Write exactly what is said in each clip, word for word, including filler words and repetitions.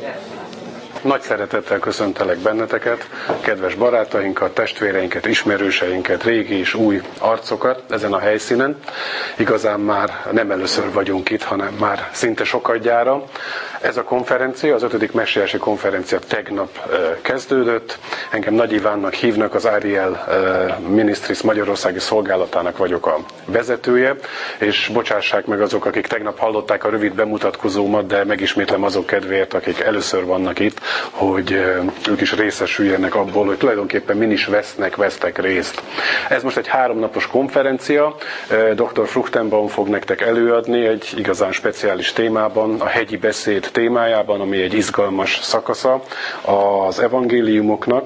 Nagy szeretettel köszöntelek benneteket, kedves barátainkat, testvéreinket, ismerőseinket, régi és új arcokat ezen a helyszínen. Igazán már nem először vagyunk itt, hanem már szinte sokadjára. Ez a konferencia, az ötödik messiási konferencia tegnap kezdődött. Engem Nagy Ivánnak hívnak, az Ariel Ministries Magyarországi Szolgálatának vagyok a vezetője, és bocsássák meg azok, akik tegnap hallották a rövid bemutatkozómat, de megismétlem azok kedvéért, akik először vannak itt, hogy ők is részesüljenek abból, hogy tulajdonképpen min is vesznek, vesztek részt. Ez most egy háromnapos konferencia, doktor Fruchtenbaum fog nektek előadni egy igazán speciális témában, a hegyi beszéd témájában, ami egy izgalmas szakasza az evangéliumoknak.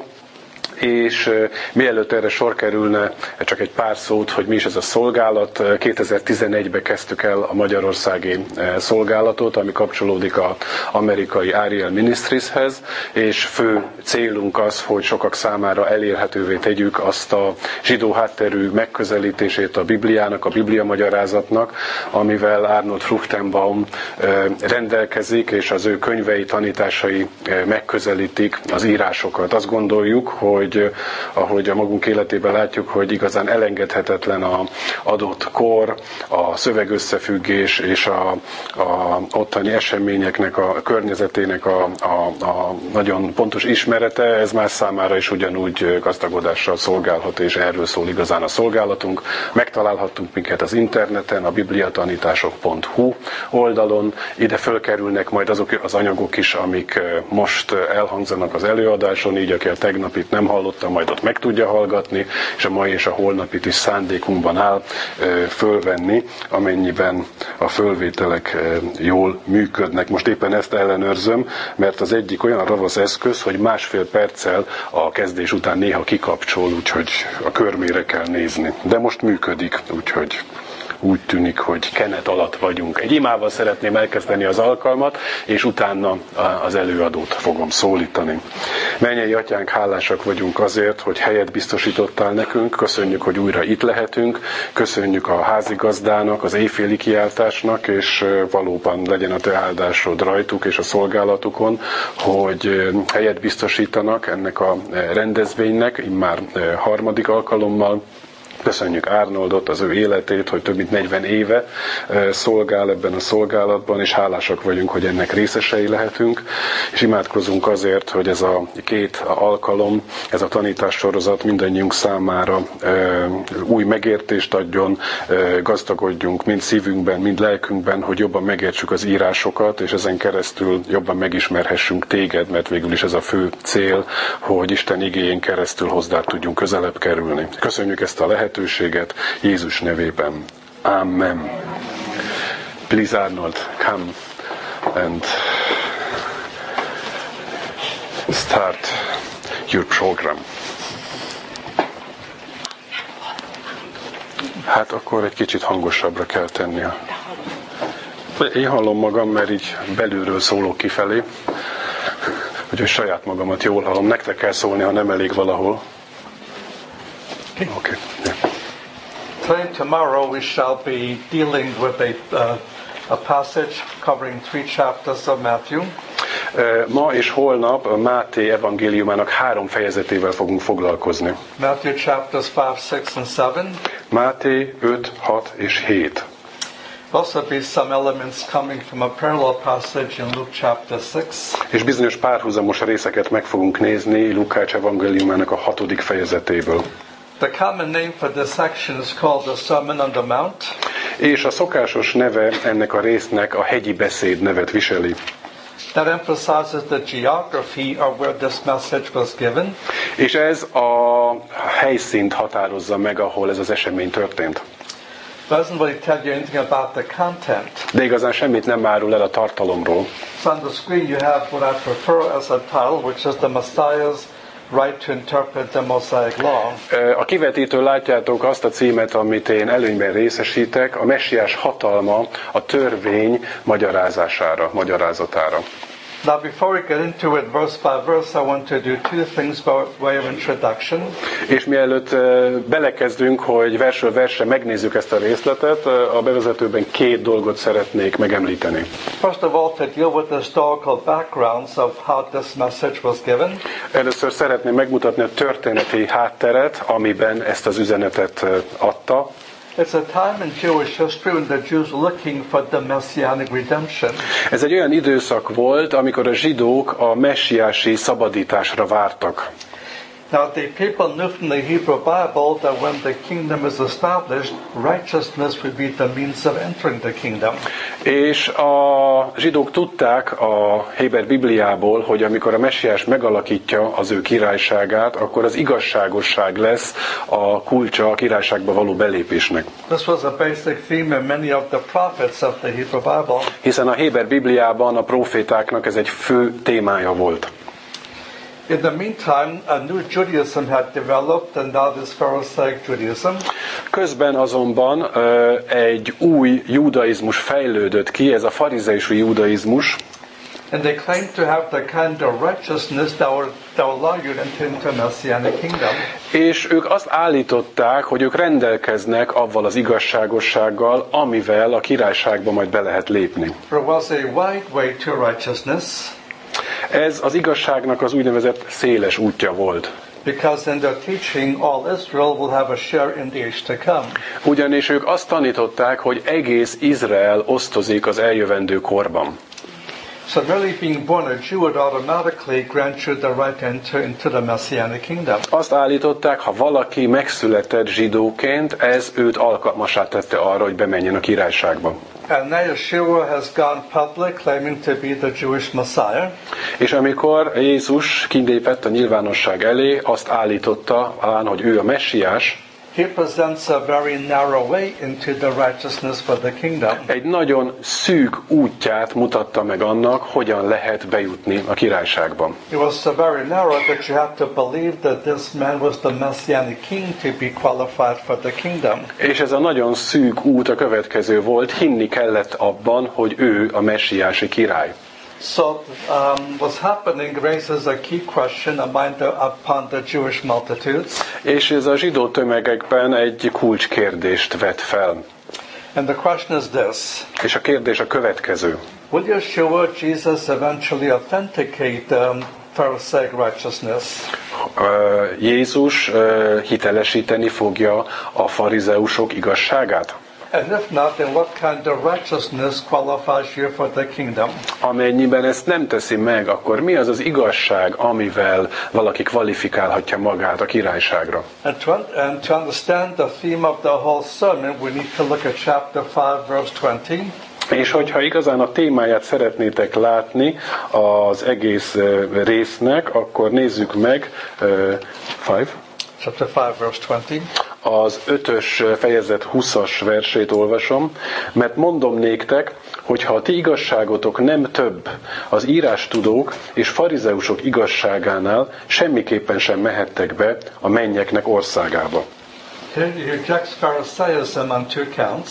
És mielőtt erre sor kerülne, csak egy pár szót, hogy mi is ez a szolgálat. kétezer-tizenegyben kezdtük el a magyarországi szolgálatot, ami kapcsolódik az amerikai Ariel Ministrieshez, és fő célunk az, hogy sokak számára elérhetővé tegyük azt a zsidó hátterű megközelítését a Bibliának, a Biblia magyarázatnak, amivel Arnold Fruchtenbaum rendelkezik, és az ő könyvei, tanításai megközelítik az írásokat. Azt gondoljuk, hogy hogy ahogy a magunk életében látjuk, hogy igazán elengedhetetlen az adott kor, a szövegösszefüggés és a, a ottani eseményeknek, a környezetének a, a, a nagyon pontos ismerete, ez más számára is ugyanúgy gazdagodással szolgálhat, és erről szól igazán a szolgálatunk. Megtalálhattunk minket az interneten, a bibliatanítások pont hu oldalon, ide fölkerülnek majd azok az anyagok is, amik most elhangzanak az előadáson, így aki a tegnapit nem hallottam, majd ott meg tudja hallgatni, és a mai és a holnapit is szándékunkban áll fölvenni, amennyiben a fölvételek jól működnek. Most éppen ezt ellenőrzöm, mert az egyik olyan ravasz eszköz, hogy másfél perccel a kezdés után néha kikapcsol, úgyhogy a körmére kell nézni. De most működik, úgyhogy úgy tűnik, hogy kenet alatt vagyunk. Egy imával szeretném elkezdeni az alkalmat, és utána az előadót fogom szólítani. Mennyei Atyánk, hálásak vagyunk azért, hogy helyet biztosítottál nekünk, köszönjük, hogy újra itt lehetünk, köszönjük a házigazdának, az éjféli kiáltásnak, és valóban legyen a te áldásod rajtuk és a szolgálatukon, hogy helyet biztosítanak ennek a rendezvénynek, immár harmadik alkalommal. Köszönjük Arnoldot, az ő életét, hogy több mint negyven éve szolgál ebben a szolgálatban, és hálásak vagyunk, hogy ennek részesei lehetünk, és imádkozunk azért, hogy ez a két alkalom, ez a tanítássorozat mindannyiunk számára új megértést adjon, gazdagodjunk mind szívünkben, mind lelkünkben, hogy jobban megértsük az írásokat, és ezen keresztül jobban megismerhessünk téged, mert végül is ez a fő cél, hogy Isten igéjén keresztül hozzád tudjunk közelebb kerülni. Köszönjük ezt a lehetőséget, Jézus nevében. Amen. Please, Arnold, come and start your program. Hát akkor egy kicsit hangosabbra kell tennie. Én hallom magam, mert így belülről szólok kifelé, hogy saját magamat jól hallom. Nektek kell szólni, ha nem elég valahol. Okay. Okay. Yeah. Today, tomorrow, we shall be dealing with a, uh, a passage covering three chapters of Matthew. Ma és holnap a Máté evangéliumának három fejezetével fogunk foglalkozni. Matthew chapters five, six and seven. Máté öt, hat és hét. Also be some elements coming from a parallel passage in Luke chapter six. És bizonyos párhuzamos részeket meg fogunk nézni Lukács evangéliumának a hatodik fejezetéből. The common name for this section is called the Sermon on the Mount. És a szokásos neve ennek a résznek a hegyi beszéd nevet viseli. That emphasizes the geography of where this message was given. És ez a helyszínt határozza meg, ahol ez az esemény történt. Doesn't really tell you anything about the content. De igazán semmit nem árul el a tartalomról. So on the screen you have what I prefer as a title, which is the Messiah's right to interpret the Mosaic law. A kivetítőn látjátok azt a címet, amit én előnyben részesítek, a messiás hatalma a törvény magyarázására, magyarázatára. Now, before we get into it verse by verse, I want to do two things by way of introduction. És mielőtt uh, belekezdünk, hogy versről versre megnézzük ezt a részletet, uh, a bevezetőben két dolgot szeretnék megemlíteni. First of all, to deal with the historical backgrounds of how this message was given. Először szeretném megmutatni a történeti hátteret, amiben ezt az üzenetet uh, adta. It's a time in Jewish history when the Jews were looking for the messianic redemption. Ez egy olyan időszak volt, amikor a zsidók a messiási szabadításra vártak. Now, the people knew from the Hebrew Bible that when the kingdom is established, righteousness would be the means of entering the kingdom. És a zsidók tudták a Héber Bibliából, hogy amikor a messiás megalakítja az ő királyságát, akkor az igazságosság lesz a kulcsa a királyságba való belépésnek. This was a basic theme in many of the prophets of the Hebrew Bible. Hiszen a Héber Bibliában a profétáknak ez egy fő témája volt. In the meantime, a new Judaism had developed, and that is Pharisaic Judaism. Közben azonban egy új judaizmus fejlődött ki, ez a farizeusú judaizmus. And they claimed to have the kind of righteousness that will, that will allow you to enter into a messianic kingdom. És ők azt állították, hogy ők rendelkeznek avval az igazságossággal, amivel a királyságba majd be lehet lépni. There was a wide way to righteousness. Ez az igazságnak az úgynevezett széles útja volt. Because in their teaching, all Israel will have a share in the age to come. Ugyanis ők azt tanították, hogy egész Izrael osztozik az eljövendő korban. So merely being born a Jew would automatically grant you the right to enter into the Messianic kingdom. Azt állították, ha valaki megszületett zsidóként, ez őt alkalmassá tette arra, hogy bemenjen a királyságba. And now Yeshua has gone public, claiming to be the Jewish Messiah. És amikor Jézus kilépett a nyilvánosság elé, azt állította, hogy ő a messiás, He presents a very narrow way into the righteousness for the kingdom. Egy nagyon szűk útját mutatta meg annak, hogyan lehet bejutni a királyságban. It was so very narrow that you have to believe that this man was the messianic king to be qualified for the kingdom. És ez a nagyon szűk út a következő volt, hinni kellett abban, hogy ő a messiási király. So um, what's happening raises a key question among the, upon the Jewish multitudes. És ez a zsidó tömegekben egy kulcskérdést vet fel. And the question is this. És a kérdés a következő. Will Yeshua, Jesus, eventually authenticate um, Pharisaic righteousness? Uh, Jézus uh, hitelesíteni fogja a farizeusok igazságát? And if not, then what kind of righteousness qualifies you for the kingdom? Amennyiben ezt nem teszi meg, akkor mi az az igazság, amivel valaki kvalifikálhatja magát a királyságra? And to, and to understand the theme of the whole sermon, we need to look at chapter five, verse twenty. És hogyha igazán a témáját szeretnétek látni az egész résznek, akkor nézzük meg uh, five. Chapter five, verse twenty. Az ötös fejezet huszas versét olvasom, mert mondom néktek, hogy ha a ti igazságotok nem több az írástudók és farizeusok igazságánál, semmiképpen sem mehettek be a mennyeknek országába. Here he rejects Pharisaism on two counts.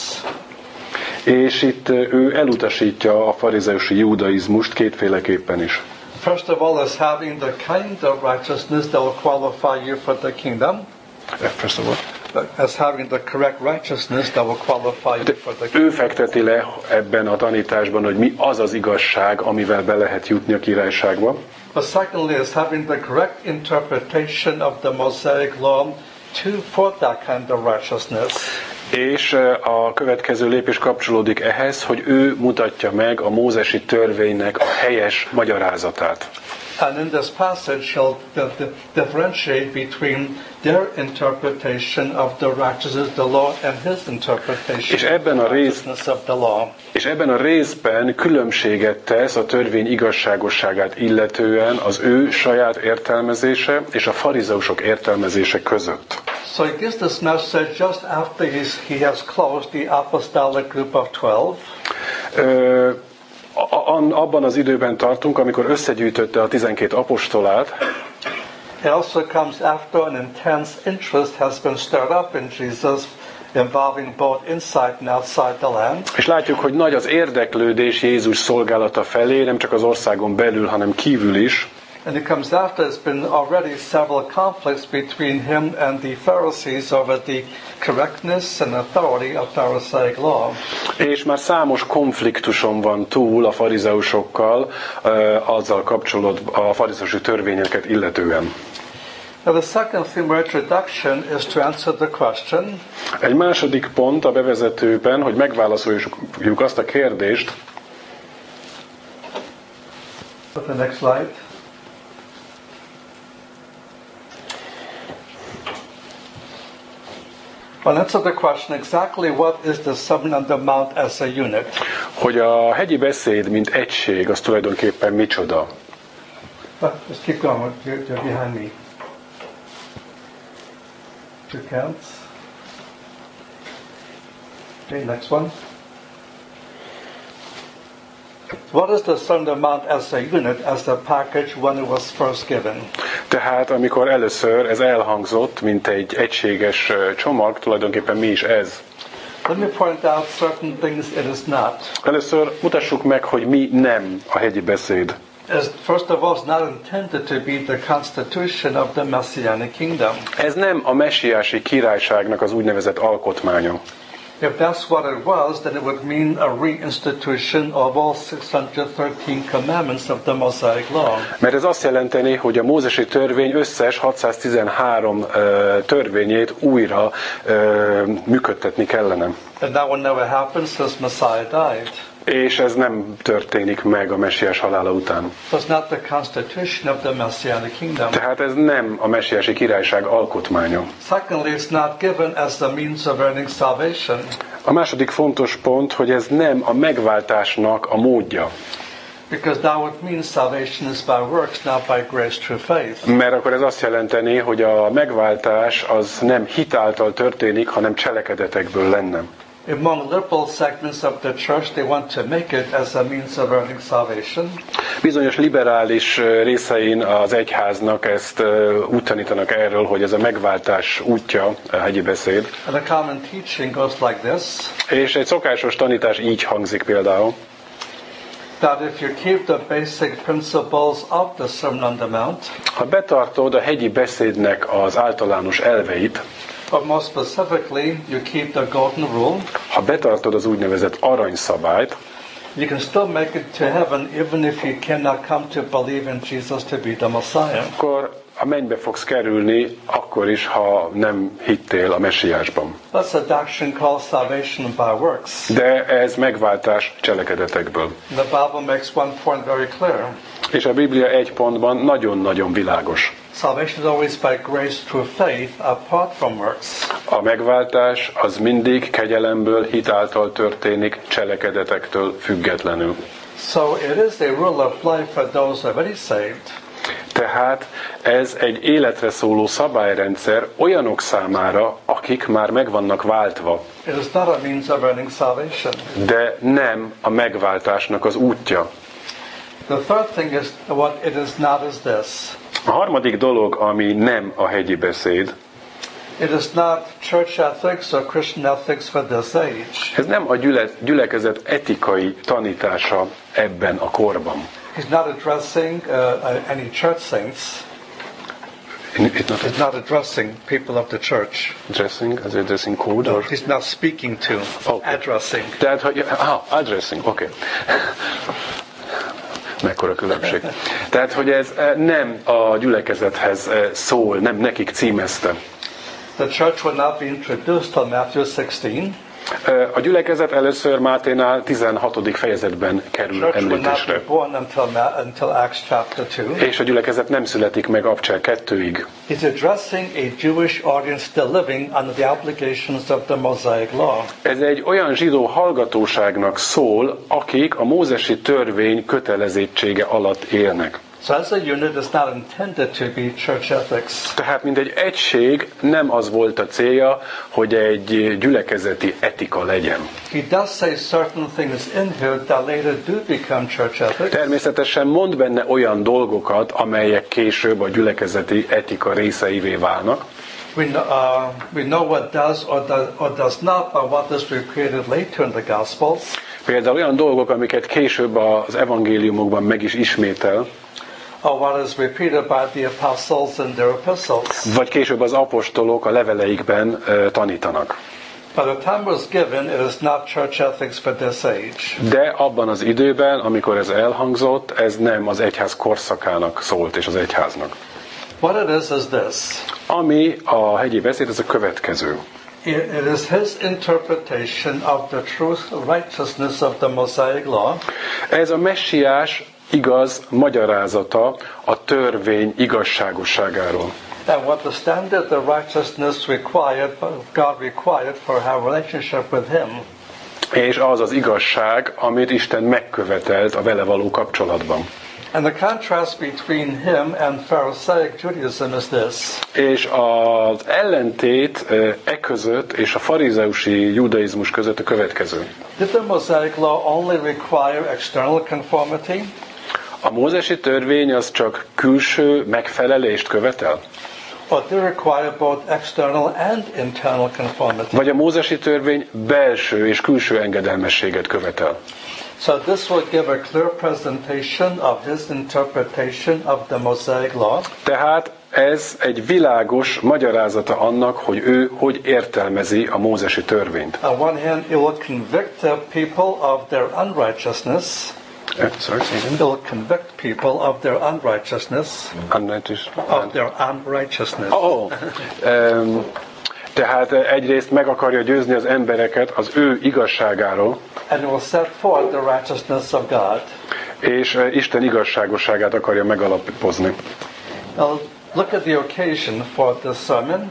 És itt ő elutasítja a farizeusi judaizmust kétféleképpen is. First of all, as having the kind of righteousness that will qualify you for the kingdom. First of all. As having the correct righteousness that will qualify you for the kingdom. Ő fekteti le ebben a tanításban, hogy mi az az igazság, amivel be lehet jutni a királyságba. But secondly, as having the correct interpretation of the Mosaic law to for that kind of righteousness. És a következő lépés kapcsolódik ehhez, hogy ő mutatja meg a mózesi törvénynek a helyes magyarázatát. And in this passage, he'll differentiate between their interpretation of the righteousness of the law and his interpretation és ebben a rész, of the righteousness of the law. És ebben a részben különbséget tesz a törvény igazságosságát illetően az ő saját értelmezése és a farizeusok értelmezése között. So he gives this message just after he's, he has closed the apostolic group of twelve. Ö, abban az időben tartunk, amikor összegyűjtötte a tizenkét apostolát. It also comes after an intense interest has been stirred up in Jesus involving both inside and outside the land. És látjuk, hogy nagy az érdeklődés Jézus szolgálata felé, nem csak az országon belül, hanem kívül is. And it comes after there's been already several conflicts between him and the Pharisees over the correctness and authority of Pharisaic law. És már számos konfliktuson van túl a farizeusokkal, azzal kapcsolatban a farizeusi törvényeket illetően. Now the second theme of introduction is to answer the question. Egy második pont a bevezetőben, hogy megválaszoljuk azt a kérdést. The next slide. Well, answer the question exactly what is the Sermon on the Mount as a unit. Hogy a hegyi beszéd, mint egység, az tulajdonképpen micsoda? But just keep going, you're, you're behind me. Two counts. Okay, next one. What is the Sermon on the Mount as a unit, as a package when it was first given? Tehát amikor először ez elhangzott, mint egy egységes csomag, tulajdonképpen mi is ez? Let me point out certain things it is not. Először mutassuk meg, hogy mi nem a hegyi beszéd. As first of all, it's not intended to be the constitution of the Messianic kingdom. Ez nem a messiási királyságnak az úgynevezett alkotmánya. If that's what it was, then it would mean a reinstitution of all six hundred thirteen commandments of the Mosaic law. Mert ez azt jelenteni, hogy a mózesi törvény összes hatszáztizenhárom uh, törvényét újra uh, működtetni kellene. And that will never happen since Messiah died. És ez nem történik meg a messiás halála után. So it's not the constitution of the Messianic kingdom. Tehát ez nem a messiási királyság alkotmánya. Secondly, it's not given as the means of earning salvation. A második fontos pont, hogy ez nem a megváltásnak a módja. Because that would mean salvation is by works, not by grace through faith. Mert akkor ez azt jelenteni, hogy a megváltás az nem hit által történik, hanem cselekedetekből lenne. Among liberal segments of the church, they want to make it as a means of earning salvation. Bizonyos liberális részein az egyháznak ezt úgy tanítanak erről, hogy ez a megváltás útja, a hegyi beszéd. And a common teaching goes like this. És egy szokásos tanítás így hangzik például. That if you keep the basic principles of the Sermon on the Mount, ha betartod a hegyi beszédnek az általános elveit, but more specifically, you keep the golden rule, ha betartod az úgynevezett aranyszabályt, you can still make it to heaven even if you cannot come to believe in Jesus to be the Messiah. akkor a mennybe fogsz kerülni, akkor is, ha nem hittél a messiásban. That's a doctrine called salvation by works. De ez megváltás cselekedetekből. The Bible makes one point very clear. És a Biblia egy pontban nagyon-nagyon világos. Salvation is always by grace through faith apart from works. A megváltás az mindig kegyelemből, hit által történik, cselekedetektől függetlenül. So it is a rule of life for those already saved. Tehát ez egy életre szóló szabályrendszer olyanok számára, akik már meg vannak váltva. It is not a means of earning salvation. De nem a megváltásnak az útja. The third thing is what it is not is this. A harmadik dolog, ami nem a hegyi beszéd, it is not church ethics or Christian ethics for this age. Ez nem a gyüle, gyülekezet etikai tanítása ebben a korban. He's not addressing uh, any church saints. It's not, He's not addressing people of the church. Addressing, as addressing code, or? He's not speaking to, okay. Addressing. Tehát, hogy, ah, addressing, oké. Okay. Mekkora különbség. Tehát, hogy ez nem a gyülekezethez szól, nem nekik címezte. The church will not be introduced till Matthew sixteen. A gyülekezet először Máténál tizenhatodik fejezetben kerül említésre. És a gyülekezet nem születik meg Abcsel kettőig. He's addressing a Jewish audience still living under the obligations of the Mosaic law. Ez egy olyan zsidó hallgatóságnak szól, akik a mózesi törvény kötelezettsége alatt élnek. So as a unit, it's not intended to be church ethics. Tehát mint egy egység nem az volt a célja, hogy egy gyülekezeti etika legyen. He does say certain things in here that later do become church ethics. Természetesen mond benne olyan dolgokat, amelyek később a gyülekezeti etika részeivé válnak. we know, uh, we know what does or, does or does not, but what is repeated later in the Gospels. Például olyan dolgok, amiket később az evangéliumokban meg is ismétel, or what is repeated by the apostles in their epistles. vagy később az apostolok a leveleikben uh, tanítanak. By the time it was given, it is not church ethics for this age. De abban az időben, amikor ez elhangzott, ez nem az egyház korszakának szólt, és az egyháznak. What it is is this. Ami a hegyi beszéd, ez a következő. It, it is his interpretation of the truth, righteousness of the Mosaic law. Ez a messiás igaz magyarázata a törvény igazságosságáról. And what the standard, the righteousness required, God required for our relationship with Him. És az az igazság, amit Isten megkövetelt a vele való kapcsolatban. And the contrast between him and Pharisaic Judaism is this. És az ellentét e között és a farizeusi judaizmus között a következő. Did the Mosaic law only require external conformity? A mózesi törvény az csak külső megfelelést követel? Or did it require both external and internal conformity? Vagy a mózesi törvény belső és külső engedelmességet követel? So this will give a clear presentation of his interpretation of the Mosaic law. Tehát ez egy világos magyarázata annak, hogy ő hogy értelmezi a mózesi törvényt. On one hand, it will convict the people of their unrighteousness. Uh, sorry, It will convict people of their unrighteousness. Unrighteous. Of their unrighteousness. Oh, um, tehát egyrészt meg akarja győzni az embereket az ő igazságáról, And it will set forth the righteousness of God. és Isten igazságosságát akarja megalapozni. Now, look at the occasion for this sermon.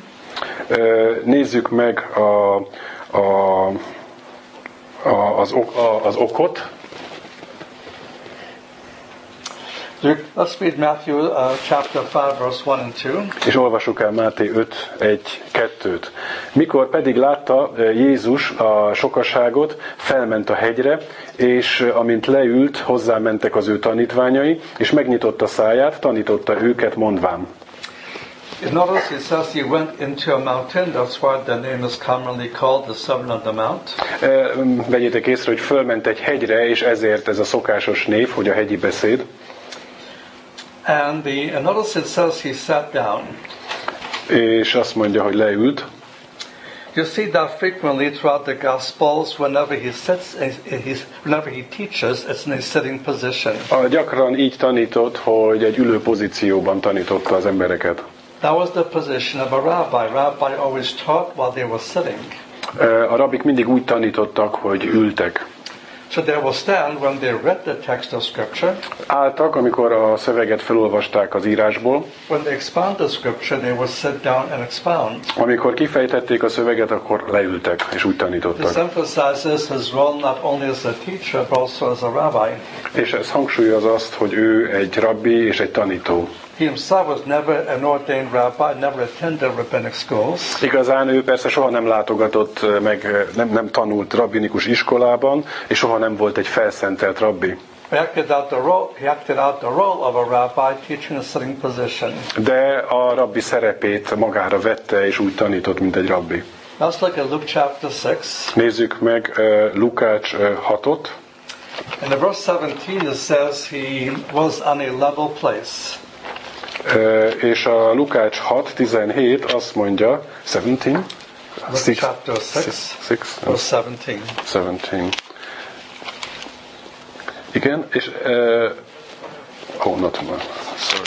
Nézzük meg a, a, a, az, ok, a, az okot. Let's read Matthew uh, chapter five, verse one and two. És olvassuk el Máté öt, egy, kettőt. Mikor pedig látta Jézus a sokaságot, felment a hegyre, és amint leült, hozzámentek az ő tanítványai, és megnyitotta száját, tanította őket, mondván. You notice he says he went into a mountain, that's why the name is commonly called the Sermon on the Mount. Vegyétek észre, hogy fölment egy hegyre, és ezért ez a szokásos név, hogy a hegyi beszéd. And the and notice it says he sat down. És azt mondja, hogy leült. You see that frequently throughout the Gospels, whenever he sits, he's, whenever he teaches, it's in a sitting position. A gyakran így tanított, hogy egy ülő pozícióban tanította az embereket. That was the position of a rabbi. Rabbi always taught while they were sitting. A rabbik mindig úgy tanítottak, hogy ültek. So they will stand when they read the text of Scripture. Álltak, amikor a szöveget felolvasták az írásból. When they expound the Scripture, they will sit down and expound. Amikor kifejtették a szöveget, akkor leültek, és úgy This tanítottak. emphasizes his role not only as a teacher, but also as a rabbi. És ez hangsúlyoz azt, hogy ő egy rabbi és egy tanító. He himself was never an ordained rabbi, never attended rabbinic schools. Igazán ő persze soha nem látogatott, meg nem, nem tanult rabbinikus iskolában, és soha nem volt egy felszentelt rabbi. He acted out the role, he acted out the role of a rabbi, teaching a sitting position. De a rabbi szerepét magára vette, és úgy tanított, mint egy rabbi. Let's look at Luke chapter six. Nézzük meg uh, Lukács uh, hatot. In the verse seventeen it says he was on a level place. Uh, és a Lukács hat tizenhét azt mondja, seventeen? Luke chapter six, six, verse seventeen. seventeen. Igen, és uh, oh, not more. Sorry.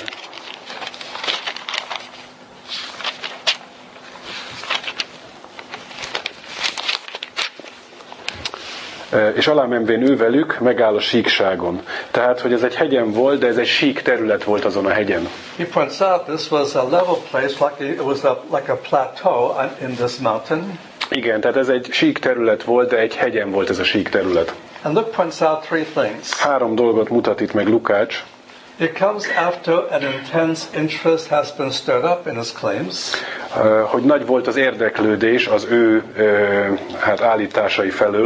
És alámenvén ő velük megáll a síkságon. Tehát, hogy ez egy hegyen volt, de ez egy sík terület volt azon a hegyen. He points out this was a level place, like it was a, like a plateau in this mountain. Igen, tehát ez egy sík terület volt, de egy hegyen volt ez a sík terület. And Luke points out three things. Három dolgot mutat itt meg Lukács. It comes after an intense interest has been stirred up in his claims. Hogy nagy volt az érdeklődés az ő hát állításai felől.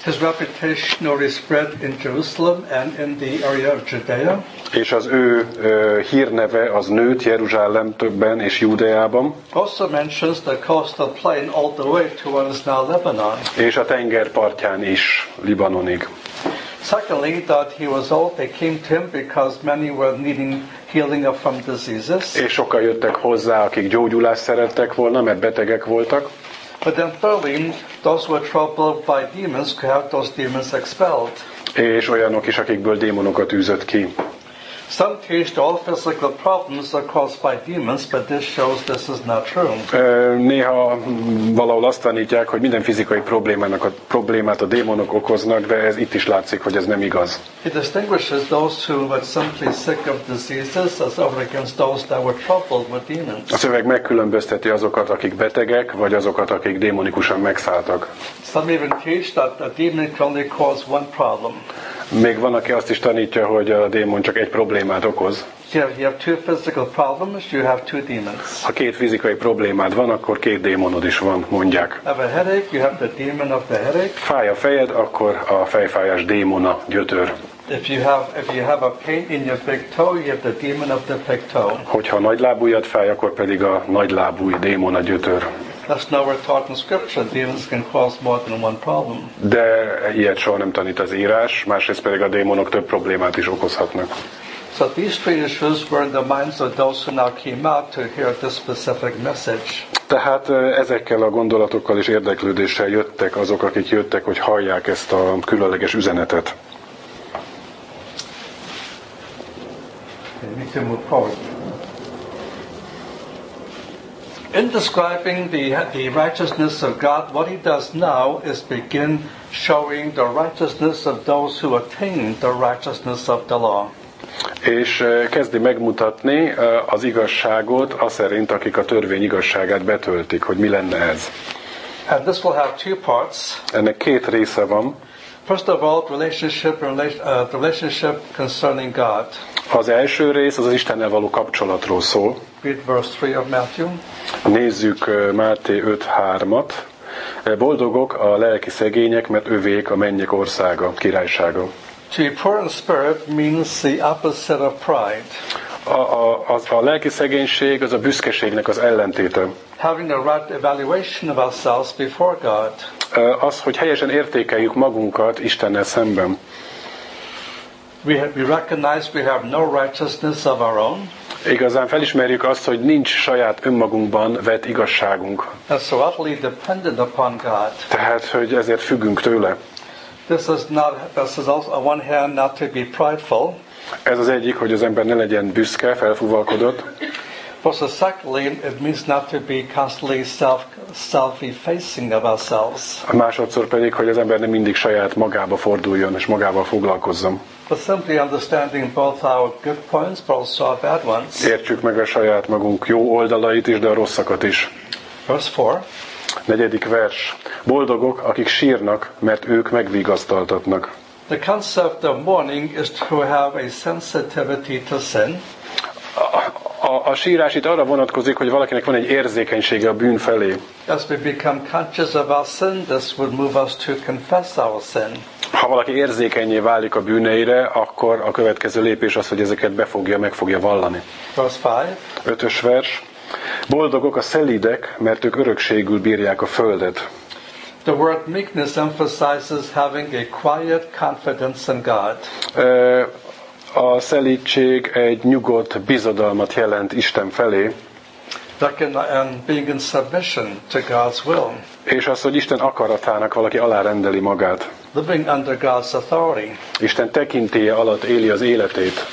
His reputation already spread in Jerusalem and in the area of Judea. És az ő ö, hírneve az nőtt Jeruzsálemben és Júdeában. Also mentions the coastal plain all the way to what is now Lebanon. És a tengerpartján is, Libanonig. Secondly, that he was old, they came to him because many were needing healing of from diseases. És sokan jöttek hozzá, akik gyógyulást szerettek volna, mert betegek voltak. But then thirdly, those who were troubled by demons could have those demons expelled. És olyanok is, akikből démonokat űzött ki. Sometimes all physical problems are caused by demons, but this shows this is not true. Néha valahol azt tanítják, hogy minden fizikai problémának a problémát a démonok okoznak, de ez itt is látszik, hogy ez nem igaz. He distinguishes those who were simply sick of diseases as over against those that were troubled with demons. A szöveg megkülönbözteti azokat, akik betegek, vagy azokat, akik démonikusan megszálltak. Some even teach that a demon can only cause one problem. Még van, aki azt is tanítja, hogy a démon csak egy problémát okoz. You have, you have two physical problems, you have two demons. Ha két fizikai problémád van, akkor két démonod is van, mondják. Have a headache, you have the demon of the headache. Fáj a fejed, akkor a fejfájás démona, gyötör. If you have if you have a pain in your big toe, you have the demon of the big toe. Hogyha a nagylábújad fáj, akkor pedig a nagylábúj démona, gyötör. That's nowhere taught in Scripture. Demons can cause more than one problem. De ilyet soha nem tanít az írás, másrészt pedig a démonok több problémát is okozhatnak. So these three issues were in the minds of those who now came out to hear this specific message. Tehát ezekkel a gondolatokkal és érdeklődéssel jöttek azok, akik jöttek, hogy hallják ezt a különleges üzenetet. Okay, we can move forward. In describing the, the righteousness of God, what he does now is begin showing the righteousness of those who attain the righteousness of the law. És kezdi megmutatni az igazságot az szerint, akik a törvény igazságát betöltik, hogy mi lenne ez. And this will have two parts. Ennek két része van. First of all, relationship, uh, the relationship concerning God. Az első rész az az Istennel való kapcsolatról szól. Read verse three of Matthew. Nézzük Máté öt hármat. Boldogok a lelki szegények, mert övék a mennyek országa, királysága. To be poor in spirit means the opposite of pride. A, a, az, a lelki szegénység az a büszkeségnek az ellentéte. Having a right evaluation of ourselves before God. Az, hogy helyesen értékeljük magunkat Istennel szemben. We, have, we recognize we have no righteousness of our own. Igazán felismerjük azt, hogy nincs saját önmagunkban vett igazságunk. And so utterly dependent upon God. Tehát, hogy ezért függünk tőle. This is not. This is also on one hand not to be prideful. Ez az egyik, hogy az ember ne legyen büszke, felfúvalkodott. But so secondly, it means not to be constantly self self-effacing of ourselves. A másodszor pedig, hogy az ember nem mindig saját magába forduljon és magával foglalkozzon. But simply understanding both our good points, but also our bad ones. Értsük meg a saját magunk jó oldalait is, de a rosszakat is. Verse four. Negyedik vers. Boldogok, akik sírnak, mert ők megvigasztaltatnak. The concept of mourning is to have a sensitivity to sin. A, a, a sírás itt arra vonatkozik, hogy valakinek van egy érzékenysége a bűn felé. As we become conscious of our sin, this would move us to confess our sin. Ha valaki érzékenyé válik a bűneire, akkor a következő lépés az, hogy ezeket befogja, meg fogja vallani. Verse five. Ötös vers. Boldogok a szelídek, mert ők örökségül bírják a földet. The word meekness emphasizes having a quiet confidence in God. A szelídség egy nyugodt bizodalmat jelent Isten felé. And being in submission to God's will. És az, hogy Isten akaratának valaki alárendeli magát. Living under God's authority. Isten tekintélye alatt éli az életét.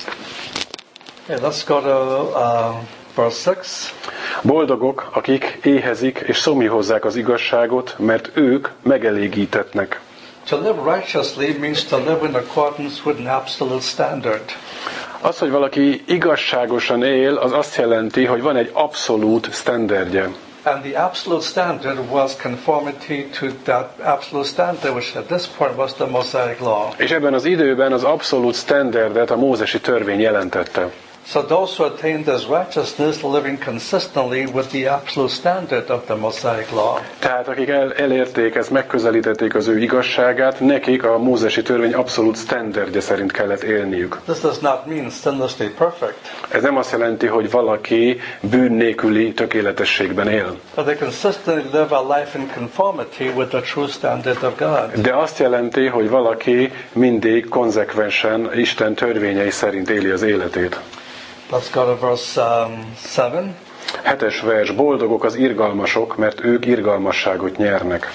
Okay, let's go to uh, verse six. Boldogok, akik éhezik és szomjíhozzák az igazságot, mert ők megelégítetnek. To live righteously means to live in accordance with an absolute standard. Az, hogy valaki igazságosan él, az azt jelenti, hogy van egy abszolút sztenderdje. And the absolute standard was conformity to that absolute standard, which at this point was the Mosaic law. És ebben az időben az abszolút sztenderdet a mózesi törvény jelentette. So those who attain this righteousness living consistently with the absolute standard of the Mosaic law. Tehát akik el, elérték ezt, megközelítették az ő igazságát, nekik a mózesi törvény abszolút standardje szerint kellett élniük. This does not mean sinlessly perfect. Ez nem azt jelenti, hogy valaki bűn nélküli tökéletességben él. But they consistently live a life in conformity with the true standard of God. De azt jelenti, hogy valaki mindig konzekvensen Isten törvényei szerint éli az életét. Let's go to verse um, seven. Hetes vers. Boldogok az irgalmasok, mert ők irgalmasságot nyernek.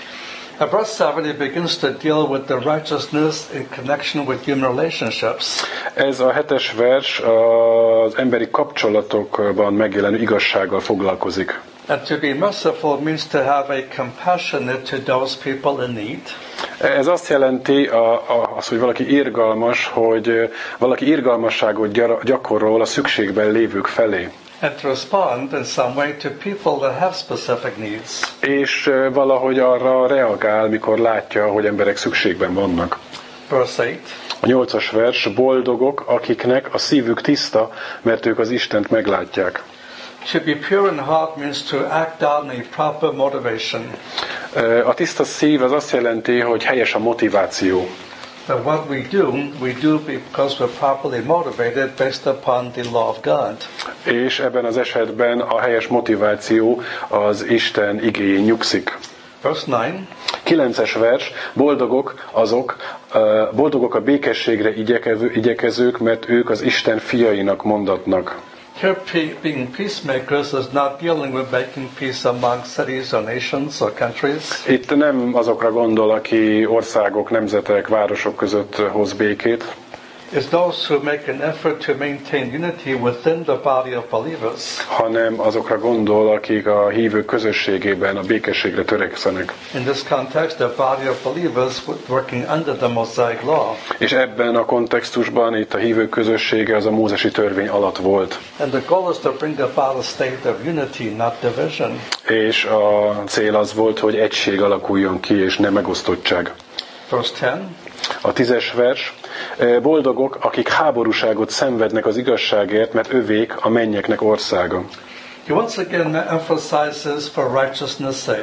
At verse seven, it begins to deal with the righteousness in connection with human relationships. Ez a hetes vers az emberi kapcsolatokban megjelenő igazsággal foglalkozik. And to be merciful means to have a compassionate to those people in need. Ez azt jelenti, a, a, az, hogy valaki irgalmas, hogy valaki irgalmasságot gyakorol a szükségben lévők felé. And to respond in some way to people that have specific needs. És valahogy arra reagál, mikor látja, hogy emberek szükségben vannak. Verse eight. A nyolcas vers. Boldogok, akiknek a szívük tiszta, mert ők az Istent meglátják. To be pure in heart means to act out in a proper motivation. A tiszta szív az azt jelenti, hogy helyes a motiváció. That what we do, we do because we're properly motivated based upon the law of God. És ebben az esetben a helyes motiváció az Isten igéjén nyugszik. Verse nine. Kilences vers. Boldogok azok, boldogok a békességre igyekezők, mert ők az Isten fiainak mondatnak. Here, being peacemakers is not dealing with making peace among cities or nations or countries. Itt nem azokra gondol, aki országok, nemzetek, városok között hoz békét. It's those who make an effort to maintain unity within the body of believers. Hanem azokra gondol, akik a hívők közösségében a békességre törekszenek. In this context, the body of believers working under the Mosaic law. És ebben a kontextusban itt a hívők közössége az a mózesi törvény alatt volt. And the goal is to bring about a state of unity, not division. És a cél az volt, hogy egység alakuljon ki, és ne megosztottság. Verse ten. A tízes vers. Boldogok, akik háborúságot szenvednek az igazságért, mert övék a mennyeknek országa. He once again emphasizes for righteousness' sake.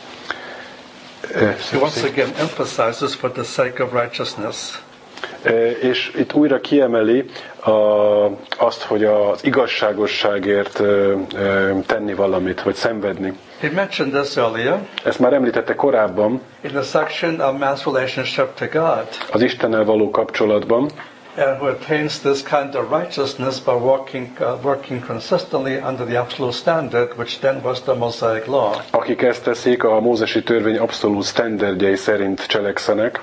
He once again emphasizes for the sake of righteousness. És itt újra kiemeli a, azt, hogy az igazságosságért tenni valamit, vagy szenvedni. He mentioned this earlier. Ezt már említette korábban. In the section of man's relationship to God. Az Istennel való kapcsolatban. And who attains this kind of righteousness by working uh, working consistently under the absolute standard, which then was the Mosaic law. Akik ezt teszik, a mózesi törvény abszolút standardjai szerint cselekszenek.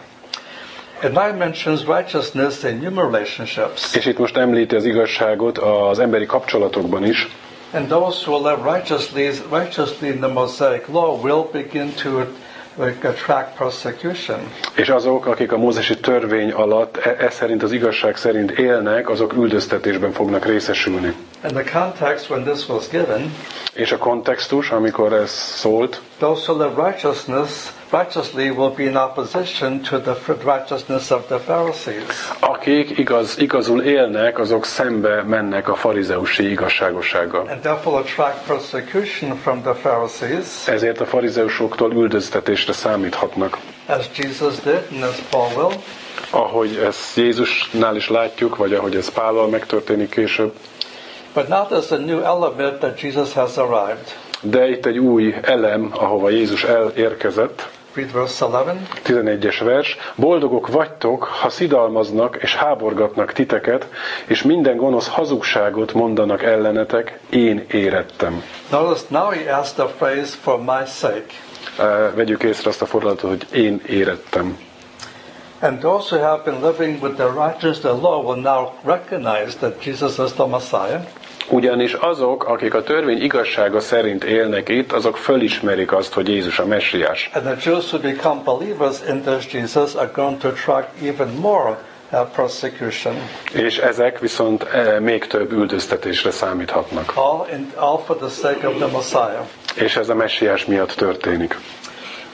It now mentions righteousness in human relationships. És itt most említi az igazságot az emberi kapcsolatokban is. And those who live righteously, righteously in the Mosaic law will begin to like, attract persecution. És azok, akik a mózesi törvény alatt e, e szerint, az igazság szerint élnek, azok üldöztetésben fognak részesülni. And the context when this was given, és a kontextus, amikor ez szólt, those who live righteousness, righteously will be in opposition to the righteousness of the Pharisees. Akik igaz, igazul élnek, azok szembe mennek a farizeusi igazságossággal. And therefore attract persecution from the Pharisees. Ezért a farizeusoktól üldöztetésre számíthatnak. As Jesus did, and as Paul will. Ahogy ezt Jézusnál is látjuk, vagy ahogy ez Pállal megtörténik később. But now there's a new element that Jesus has arrived. De itt egy új elem, ahova Jézus elérkezett. Read verse eleven. tizenegyes vers. Boldogok vagytok, ha szidalmaznak és háborgatnak titeket, és minden gonosz hazugságot mondanak ellenetek, én érettem. Notice now he asked the phrase for my sake. Uh, vegyük észre azt a fordulatot, hogy én érettem. And those who have been living with the righteousness of the law will now recognize that Jesus is the Messiah. Ugyanis azok, akik a törvény igazsága szerint élnek itt, azok fölismerik azt, hogy Jézus a messiás. And the Jews who become believers in this Jesus are going to attract even more uh, persecution. És ezek viszont eh, még több üldöztetésre számíthatnak. All, in, all for the sake of the Messiah. És ez a messiás miatt történik.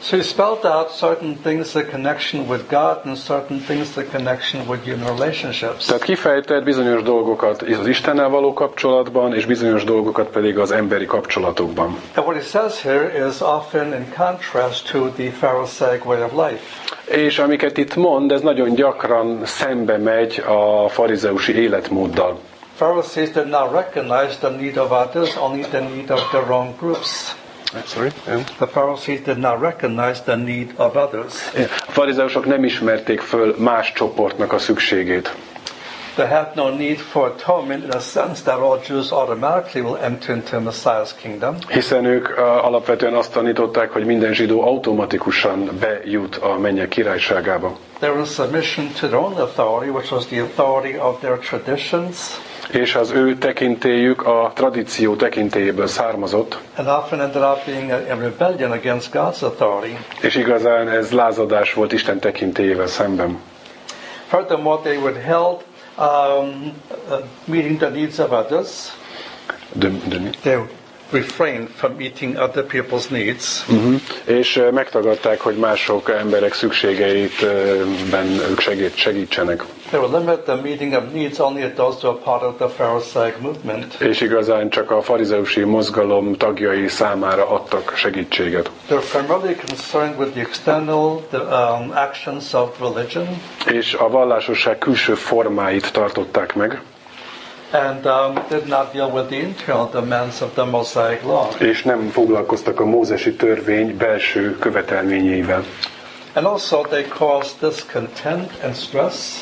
So he spelled out certain things, the connection with God, and certain things, the connection with human relationships. Tehát kifejtett bizonyos dolgokat az Istennel való kapcsolatban, és bizonyos dolgokat pedig az emberi kapcsolatokban. And what he says here is often in contrast to the Pharisaic way of life. És amiket itt mond, ez nagyon gyakran szembe megy a farizeusi életmóddal. Pharisees did not recognize the need of others, only the need of their own groups. Sorry? Yeah. The Pharisees did not recognize the need of others. A farizeusok nem ismerték föl más csoportnak a szükségét. They had no need for atonement in a sense that all Jews automatically will enter into Messiah's kingdom. Hiszen ők uh, alapvetően azt tanították, hogy minden zsidó automatikusan bejut a mennyek királyságába. They were in submission to their own authority, which was the authority of their traditions. És az ő tekintélyük a tradíció tekintélyéből származott. And often ended up being a, a rebellion against God's authority. És igazán ez lázadás volt Isten tekintélyével szemben. Furthermore, they were held um, uh, meeting the needs of others. De, de mi? They refrained from meeting other people's needs. Uh-huh. És uh, megtagadták, hogy mások emberek szükségeitben ők segít, segítsenek. They were limited the meeting of needs only to those who are part of the Pharisaic movement. És igazán csak a farizeusi mozgalom tagjai számára adtak segítséget. They were primarily concerned with the external the, um, actions of religion. És a vallásosság külső formáit tartották meg. And um, did not deal with the internal demands of the Mosaic law. És nem foglalkoztak a mózesi törvény belső követelményeivel. And also they caused discontent and stress.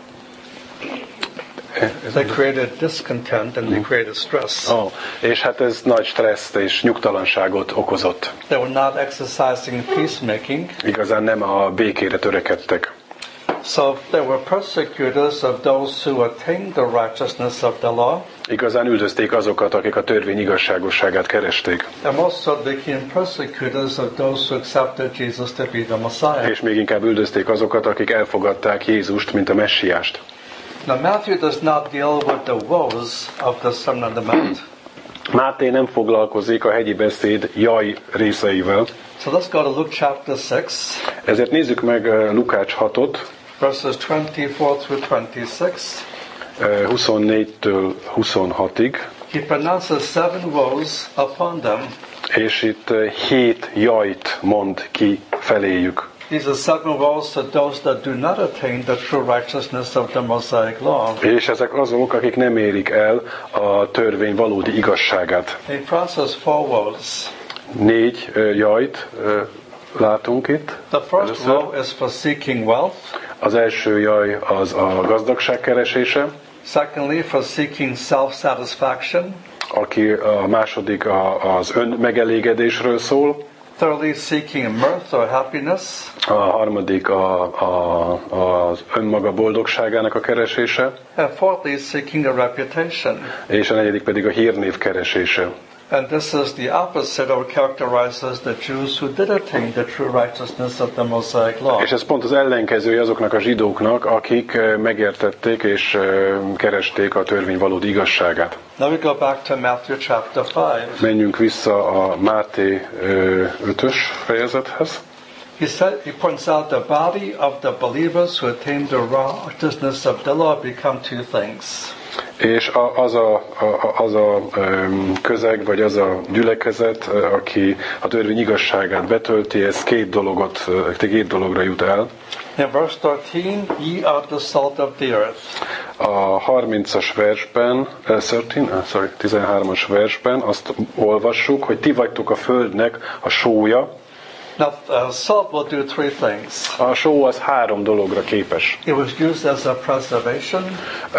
They created discontent and they created stress. Oh, és hát ez nagy stresszt és nyugtalanságot okozott. They were not exercising peacemaking. Igazán nem a békére törekedtek. So they were persecutors of those who attained the righteousness of the law. Igazán üldözték azokat, akik a törvény igazságosságát keresték. And also became persecutors of those who accepted Jesus to be the Messiah. És még inkább üldözték azokat, akik elfogadták Jézust, mint a messiást. Now Matthew does not deal with the woes of the Sermon on the Mount. Máté nem foglalkozik a hegyi beszéd jaj részeivel. So let's go to Luke chapter six. Ezért nézzük meg Lukács hatot. Verses twenty-four through twenty-six. huszonnégytől huszonhatig. He pronounces seven woes upon them. És itt hét jajt mond ki feléjük. These are seven woes to those that do not attain the true righteousness of the Mosaic law. És ezek azok, akik nem érik el a törvény valódi igazságát. He pronounces four woes. Négy jajt látunk itt. The first woe is for seeking wealth. Az első jaj az a gazdagság keresése. Secondly, for seeking self-satisfaction. Aki a második a, az önmegelégedésről szól. Thirdly, seeking mirth or happiness. A harmadik a, a, az önmaga boldogságának a keresése. And fourthly, seeking a reputation. És a negyedik pedig a hírnév keresése. And this is the opposite of what characterizes the Jews who did attain the true righteousness of the Mosaic law. És ez pont az ellenkezője azoknak a zsidóknak, akik megértették és keresték a törvény valódi igazságát. Now we go back to Matthew chapter five. Menjünk vissza a Máté ötös fejezethez. He said, he points out the body of the believers who attain the righteousness of the law become two things. És az a, a, az a közeg, vagy az a gyülekezet, aki a törvény igazságát betölti, ez két dologot, két dologra jut el. In verse thirteen, ye are the salt of the earth. A harmincas versben, thirteen, sorry, tizenhármas versben azt olvassuk, hogy ti vagytok a földnek a sója. Now, uh, salt will do three things. A só az három dologra képes. It was used as a preservation.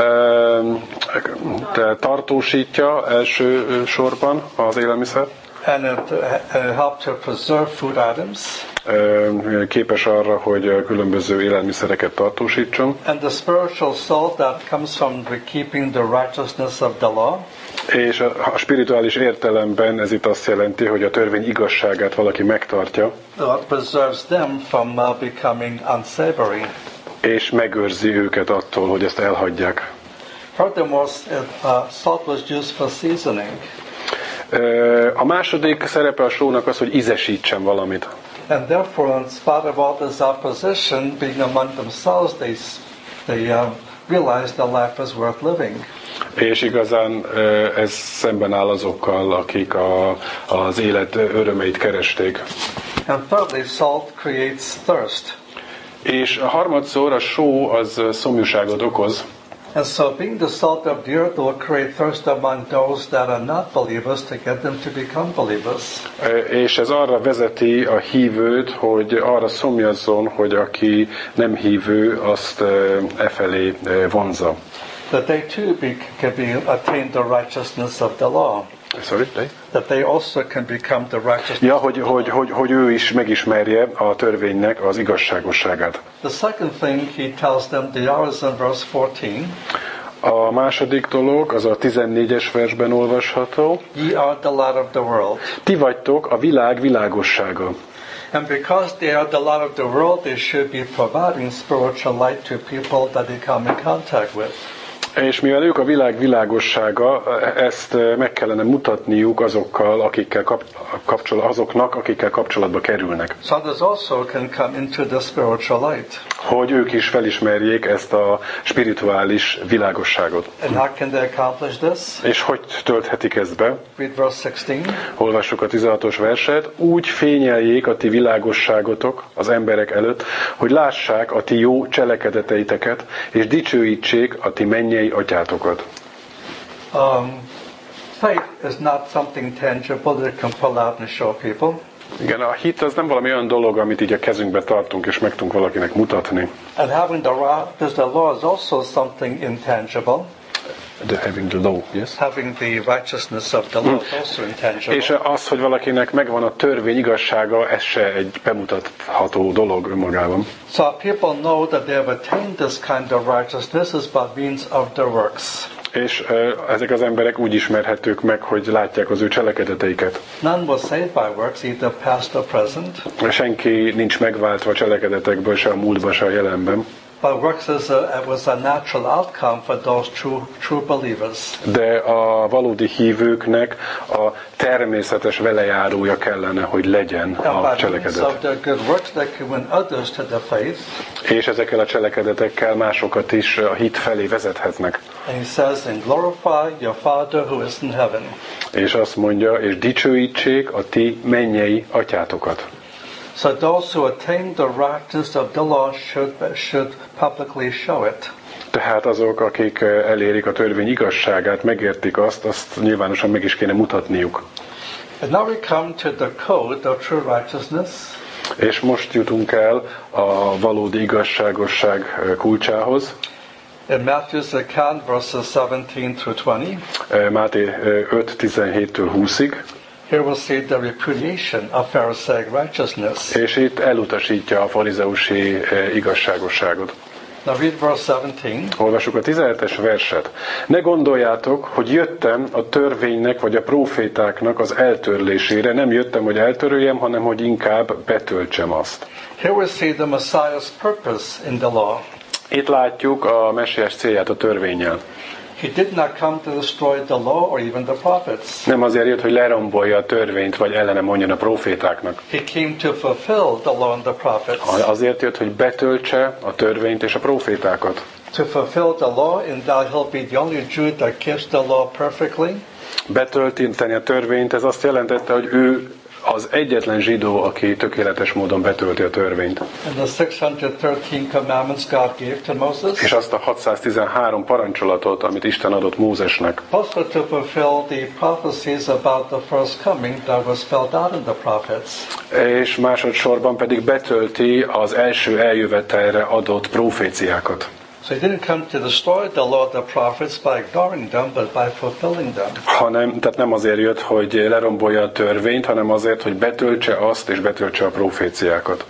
Te tartósítja első sorban az élelmiszer. And it uh, helped to preserve food items. Képes arra, hogy különböző élelmiszereket tartósítson. And the spiritual salt that comes from the keeping the righteousness of the law. És a spirituális értelemben ez itt azt jelenti, hogy a törvény igazságát valaki megtartja. That preserves them from uh, becoming unsavory. És megőrzi őket attól, hogy ezt elhagyják. Furthermore, uh, salt was used for seasoning. A második szerepe a sónak az, hogy ízesítsen valamit. And therefore, in spite of all this opposition, being among themselves, they, they uh, realized the life is worth living. És igazán ez szemben áll azokkal, akik a, az élet örömeit keresték. And thirdly, salt creates thirst. És a harmadszor a só az szomjúságot okoz. And so being the salt of the earth will create thirst among those that are not believers to get them to become believers. És ez arra vezeti a hívőt, hogy arra szomjazzon, hogy aki nem hívő, azt e felé vonzza. That they too be, can be attain the righteousness of the law. Sorry, they? That they also can become the righteousness. Ja, hogy, hogy, hogy, hogy ő is megismerje a törvénynek az igazságosságát. The second thing he tells them, the hour is in verse fourteen. A második dolog, az a tizennégyes versben olvasható. Ye are the light of the world. Ti vagytok a világ világossága. And because they are the light of the world, they should be providing spiritual light to people that they come in contact with. És mivel ők a világ világossága, ezt meg kellene mutatniuk azokkal, akikkel kapcsol, azoknak, akikkel kapcsolatba kerülnek. So others also can come into the spiritual light. Hogy ők is felismerjék ezt a spirituális világosságot. And how can they accomplish this? És hogy tölthetik ezt be? Read verse sixteen. Olvassuk a tizenhatos verset. Úgy fényeljék a ti világosságotok az emberek előtt, hogy lássák a ti jó cselekedeteiteket, és dicsőítsék a ti mennyei atyátokat. Um, faith is not something tangible that can pull out and show people. Igen, a hit az nem valami olyan dolog, amit így a kezünkbe tartunk, és meg tudunk valakinek mutatni. And having the law, because the law is also something intangible. The having the law, yes. Having the righteousness of the law is also intangible. És az, hogy valakinek megvan a törvény igazsága, ez se egy bemutatható dolog önmagában. So people know that they have attained this kind of righteousness is by means of their works. És uh, ezek az emberek úgy ismerhetők meg, hogy látják az ő cselekedeteiket. None was saved by works, either past or present. Senki nincs megváltva a cselekedetekből, se a múltban, se a jelenben. But works is a, it was a natural outcome for those true, true believers. De a valódi hívőknek a természetes velejárója kellene, hogy legyen a cselekedet. És ezekkel a cselekedetekkel másokat is a hit felé vezethetnek. And he says, and glorify your Father who is in heaven. És azt mondja, és dicsőítsék a ti mennyei atyátokat. So those who attain the righteousness of the law should, should publicly show it. Tehát azok, akik elérik a törvény igazságát, megértik azt, azt nyilvánosan meg is kéne mutatniuk. And now we come to the code of true righteousness. És most jutunk el a valódi igazságosság kulcsához. In Matthew's account, verses seventeen through twenty. Máté öt tizenhéttől húszig. Here we'll see the repudiation of Pharisaic righteousness. És itt elutasítja a farizeusi igazságosságot. Now read verse seventeen. Olvassuk a tizenhetes verset. Ne gondoljátok, hogy jöttem a törvénynek vagy a prófétáknak az eltörlésére. Nem jöttem, hogy eltöröljem, hanem hogy inkább betöltsem azt. Here we see the Messiah's purpose in the law. Itt látjuk a messiás célját a törvénnyel. He did not come to destroy the law or even the prophets. Nem azért jött, hogy lerombolja a törvényt, vagy ellene mondjon a prófétáknak. He came to fulfill the law and the prophets. Azért jött, hogy betöltse a törvényt és a prófétákat. To fulfill the law, and thou he'll be the only Jew that keeps the law perfectly. Betölteni a törvényt, ez azt jelentette, hogy ő az egyetlen zsidó, aki tökéletes módon betölti a törvényt. And the six hundred thirteen commandments God gave to Moses. És azt a hatszáztizenhárom parancsolatot, amit Isten adott Mózesnek. Also to fulfill the prophecies about the first coming that was spelled out in the prophets. És másodszorban pedig betölti az első eljövetelre adott proféciákat. So he didn't come to destroy the law of the prophets by ignoring them, but by fulfilling them. Hanem, tehát nem azért jött, hogy lerombolja a törvényt, hanem azért, hogy betöltse azt, és betöltse a proféciákat.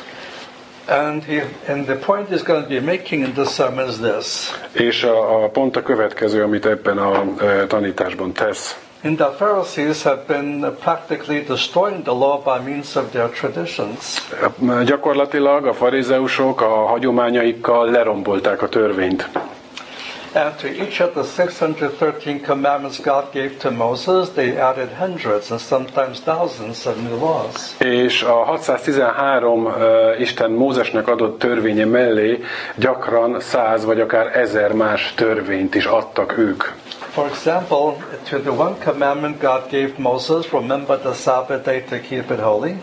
And, he, and the point he's going to be making in this sermon is this. És a, a pont a következő, amit ebben a e, tanításban tesz. And the Pharisees have been practically destroying the law by means of their traditions. Gyakorlatilag a farizeusok a hagyományaikkal lerombolták a törvényt. And to each of the six hundred thirteen commandments God gave to Moses, they added hundreds and sometimes thousands of new laws. És a hatszáztizenhárom uh, Isten Mózesnek adott törvénye mellé gyakran száz vagy akár ezer más törvényt is adtak ők. For example, to the one commandment God gave Moses, remember the Sabbath day to keep it holy.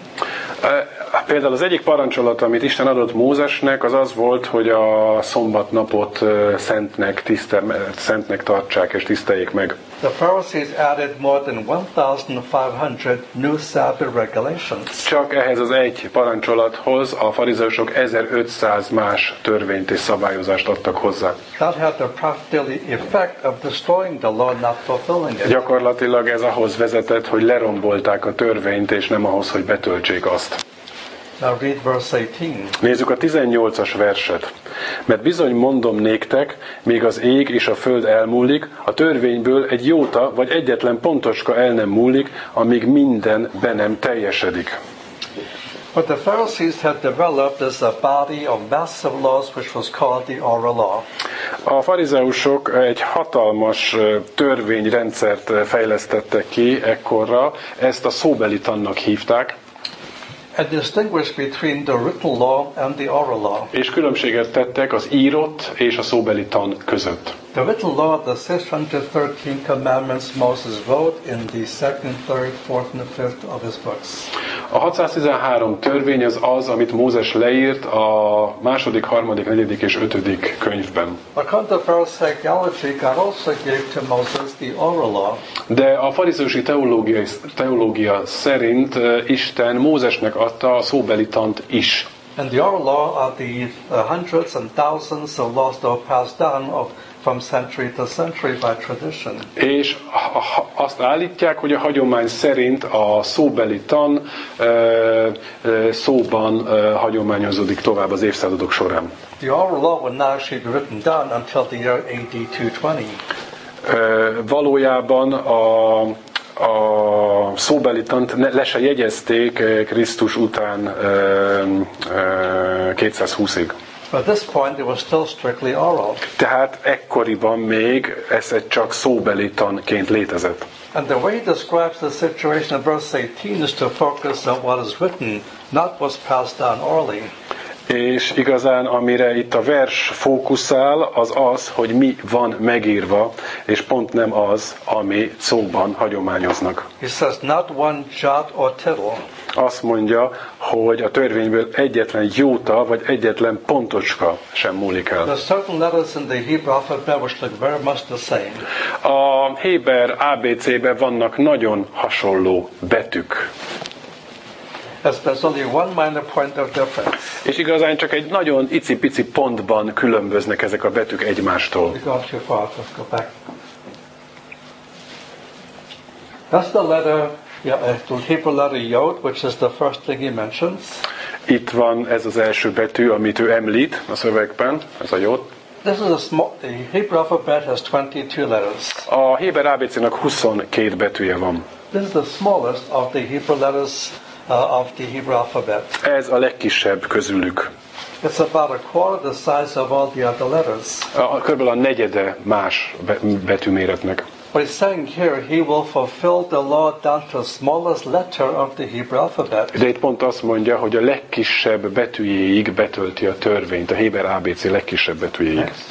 Például az egyik parancsolat, amit Isten adott Mózesnek, az az volt, hogy a szombatnapot szentnek, tisztel, szentnek tartsák és tiszteljék meg. The Pharisees added more than fifteen hundred new Sabbath regulations. Csak ehhez az egy parancsolathoz a farizeusok ezerötszáz más törvényt és szabályozást adtak hozzá. That had the practical effect of destroying the law, not fulfilling it. Gyakorlatilag ez ahhoz vezetett, hogy lerombolták a törvényt, és nem ahhoz, hogy betöltsék azt. Now read verse eighteen. Nézzük a tizennyolcas verset. Mert bizony mondom néktek, míg az ég és a föld elmúlik, a törvényből egy jóta vagy egyetlen pontoska el nem múlik, amíg minden be nem teljesedik. What the Pharisees had developed is a body of massive laws which was called the oral law. A farizeusok egy hatalmas törvényrendszert fejlesztettek ki ekkorra, ezt a szóbeli tannak hívták. And distinguished between the written law and the oral law. És különbséget tettek az írott és a szóbeli tan között. The written law, the six hundred thirteen commandments Moses wrote in the second, third, fourth, and fifth of his books. A hatszáztizenhárom törvény az az, amit Mózes leírt a második, harmadik, negyedik és ötödik könyvben. According to Pharisaic theology, God also gave to Moses the oral law. De a farizeusi teológia, teológia szerint Isten Mózesnek adta a szóbeli tant is. And the oral law are the uh, hundreds and thousands of laws that are passed down of from century to century by tradition. És azt állítják, hogy a hagyomány szerint a szóbeli tan szóban hagyományozódik tovább az évszázadok során. The oral law would not actually be written down until the year A D two twenty. Valójában a a szóbeli tant le se jegyezték Krisztus után kétszázhúszig. At this point it was still strictly oral. Tehát ekkoriban még ez egy csak szóbeli tanként létezett. And the way he describes the situation in verse eighteen is to focus on what is written, not what's passed down orally. És igazán, amire itt a vers fókuszál, az az, hogy mi van megírva, és pont nem az, ami szóban hagyományoznak. He says, not one jot or tittle. Azt mondja, hogy a törvényből egyetlen jóta, vagy egyetlen pontocska sem múlik el. There are certain letters in the Hebrew alphabet which look very much the same. A Héber á bé cében vannak nagyon hasonló betűk. There's only one minor point of difference. És igazán csak egy nagyon icipici pontban különböznek ezek a betűk egymástól. You got too far, let's go back. That's the letter, yeah, the Hebrew letter Yod, which is the first thing he mentions. Itt van ez az első betű, amit ő említ a szövegben, ez a Jod. This is a small, the Hebrew alphabet has twenty-two letters. A Héber á bé cének huszonkét betűje van. This is the smallest of the Hebrew letters uh, of the Hebrew alphabet. Ez a legkisebb közülük. It's about a quarter the size of all the other letters. A, körülbelül a negyede más betűméretnek. What he's saying here, he will fulfill the law down to the smallest letter of the Hebrew alphabet. De itt pont azt mondja, hogy a legkisebb betűjéig betölti a törvényt, a Héber á bé cé legkisebb betűjéig. Next.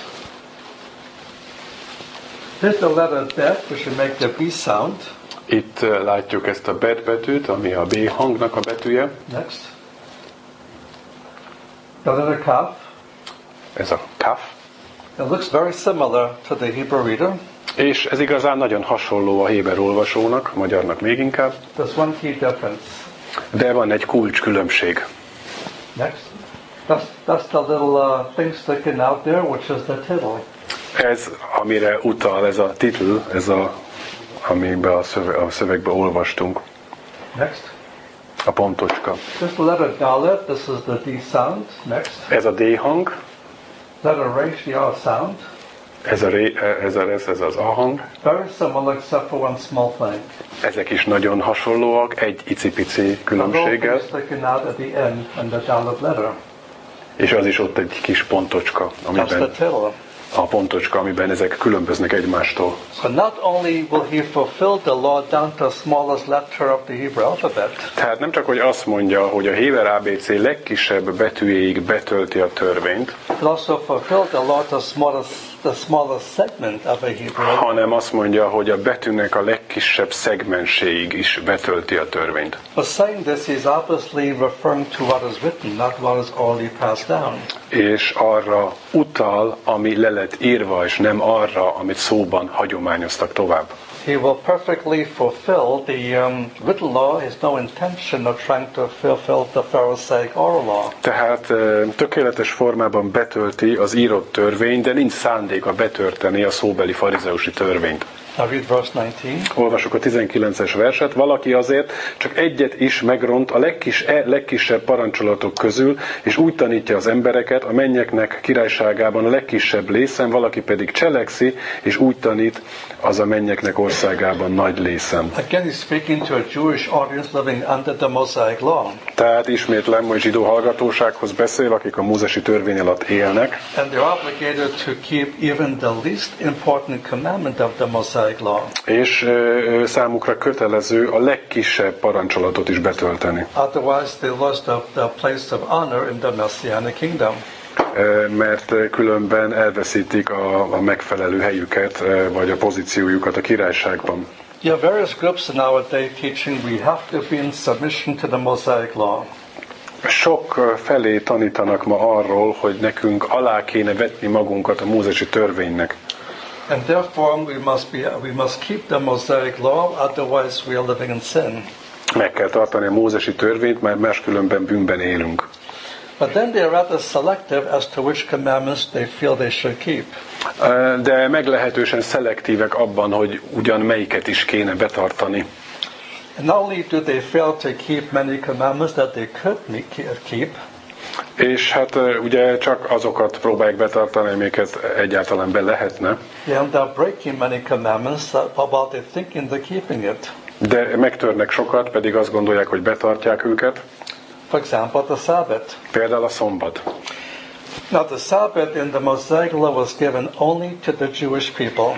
Here's the letter bet, which will make the B sound. Itt látjuk ezt a bet betűt, ami a B hangnak a betűje. Next. The letter kaf. Ez a kaf. It looks very similar to the Hebrew reader. És ez igazán nagyon hasonló a héber olvasónak, a magyarnak még inkább. There's one key difference. De van egy kulcs különbség. Next. That's, that's the little uh, thing sticking out there, which is the tittle. Ez, amire utal ez a titl, ez a, amiben a, szöveg, a szövegben olvastunk. Next. A pontocska. This is the letter dalet. This is the D sound. Next. Ez a D hang. Letter resh, the R sound. Ez, a ré, ez, a, ez, ez az A hang. Very similar except for one small thing. Ezek is nagyon hasonlóak, egy icipici különbséggel. Sticking out at the end and the dalet letter. És az is ott egy kis pontocska, That's the amiben tittle. a pontocska, amiben ezek különböznek egymástól. So not only will he fulfill the law down to the smallest letter of the Hebrew alphabet, Tehát nem csak, hogy azt mondja, hogy a héber á bé cé legkisebb betűjéig betölti a törvényt, but also fulfill the law to the smallest, the smallest segment of a Hebrew. hanem azt mondja, hogy a betűnek a legkisebb szegmenséig is betölti a törvényt. For saying this, he is obviously referring to what is written, not what is already passed down. És arra utal, ami le lett írva, és nem arra, amit szóban hagyományoztak tovább. He will perfectly fulfill the um, written law. He has no intention of trying to fulfill the Pharisaic oral law. Tehát e, tökéletes formában betölti az írott törvényt, de nincs szándéka betölteni a szóbeli farizeusi törvényt. Now read verse nineteen. Olvasok a tizenkilences verset. Valaki azért csak egyet is megront a legkis, e, legkisebb parancsolatok közül, és úgy tanítja az embereket, a mennyeknek királyságában a legkisebb lészen, valaki pedig cselekszi, és úgy tanít, az a mennyeknek országában nagy lészen. Again, he's speaking to a Jewish audience living under the Mosaic law. Tehát ismétlem, hogy zsidó hallgatósághoz beszél, akik a mózesi törvény alatt élnek. And they're obligated to keep even the least important commandment of the Mosaic law. És ö, számukra kötelező a legkisebb parancsolatot is betölteni. Otherwise, they lost the, the place of honor in the Messianic kingdom. Mert különben elveszítik a, a megfelelő helyüket, vagy a pozíciójukat a királyságban. There are various groups in our day teaching we have to be in submission to the Mosaic law. Sok felé tanítanak ma arról, hogy nekünk alá kéne vetni magunkat a mózesi törvénynek. And therefore we must be we must keep the Mosaic law, otherwise we are living in sin. Meg kell tartani a mózesi törvényt, mert máskülönben bűnben élünk. But then they are rather selective as to which commandments they feel they should keep. De meglehetősen szelektívek abban, hogy ugyan melyiket is kéne betartani. And not only do they fail to keep many commandments that they could keep, és hát ugye csak azokat próbálják betartani, amiket egyáltalán be lehetne. they end up breaking many commandments while they thinking they're keeping it. De megtörnek sokat, pedig azt gondolják, hogy betartják őket. For example, the Sabbath. Például a szombat. Now the Sabbath in the Mosaic law was given only to the Jewish people.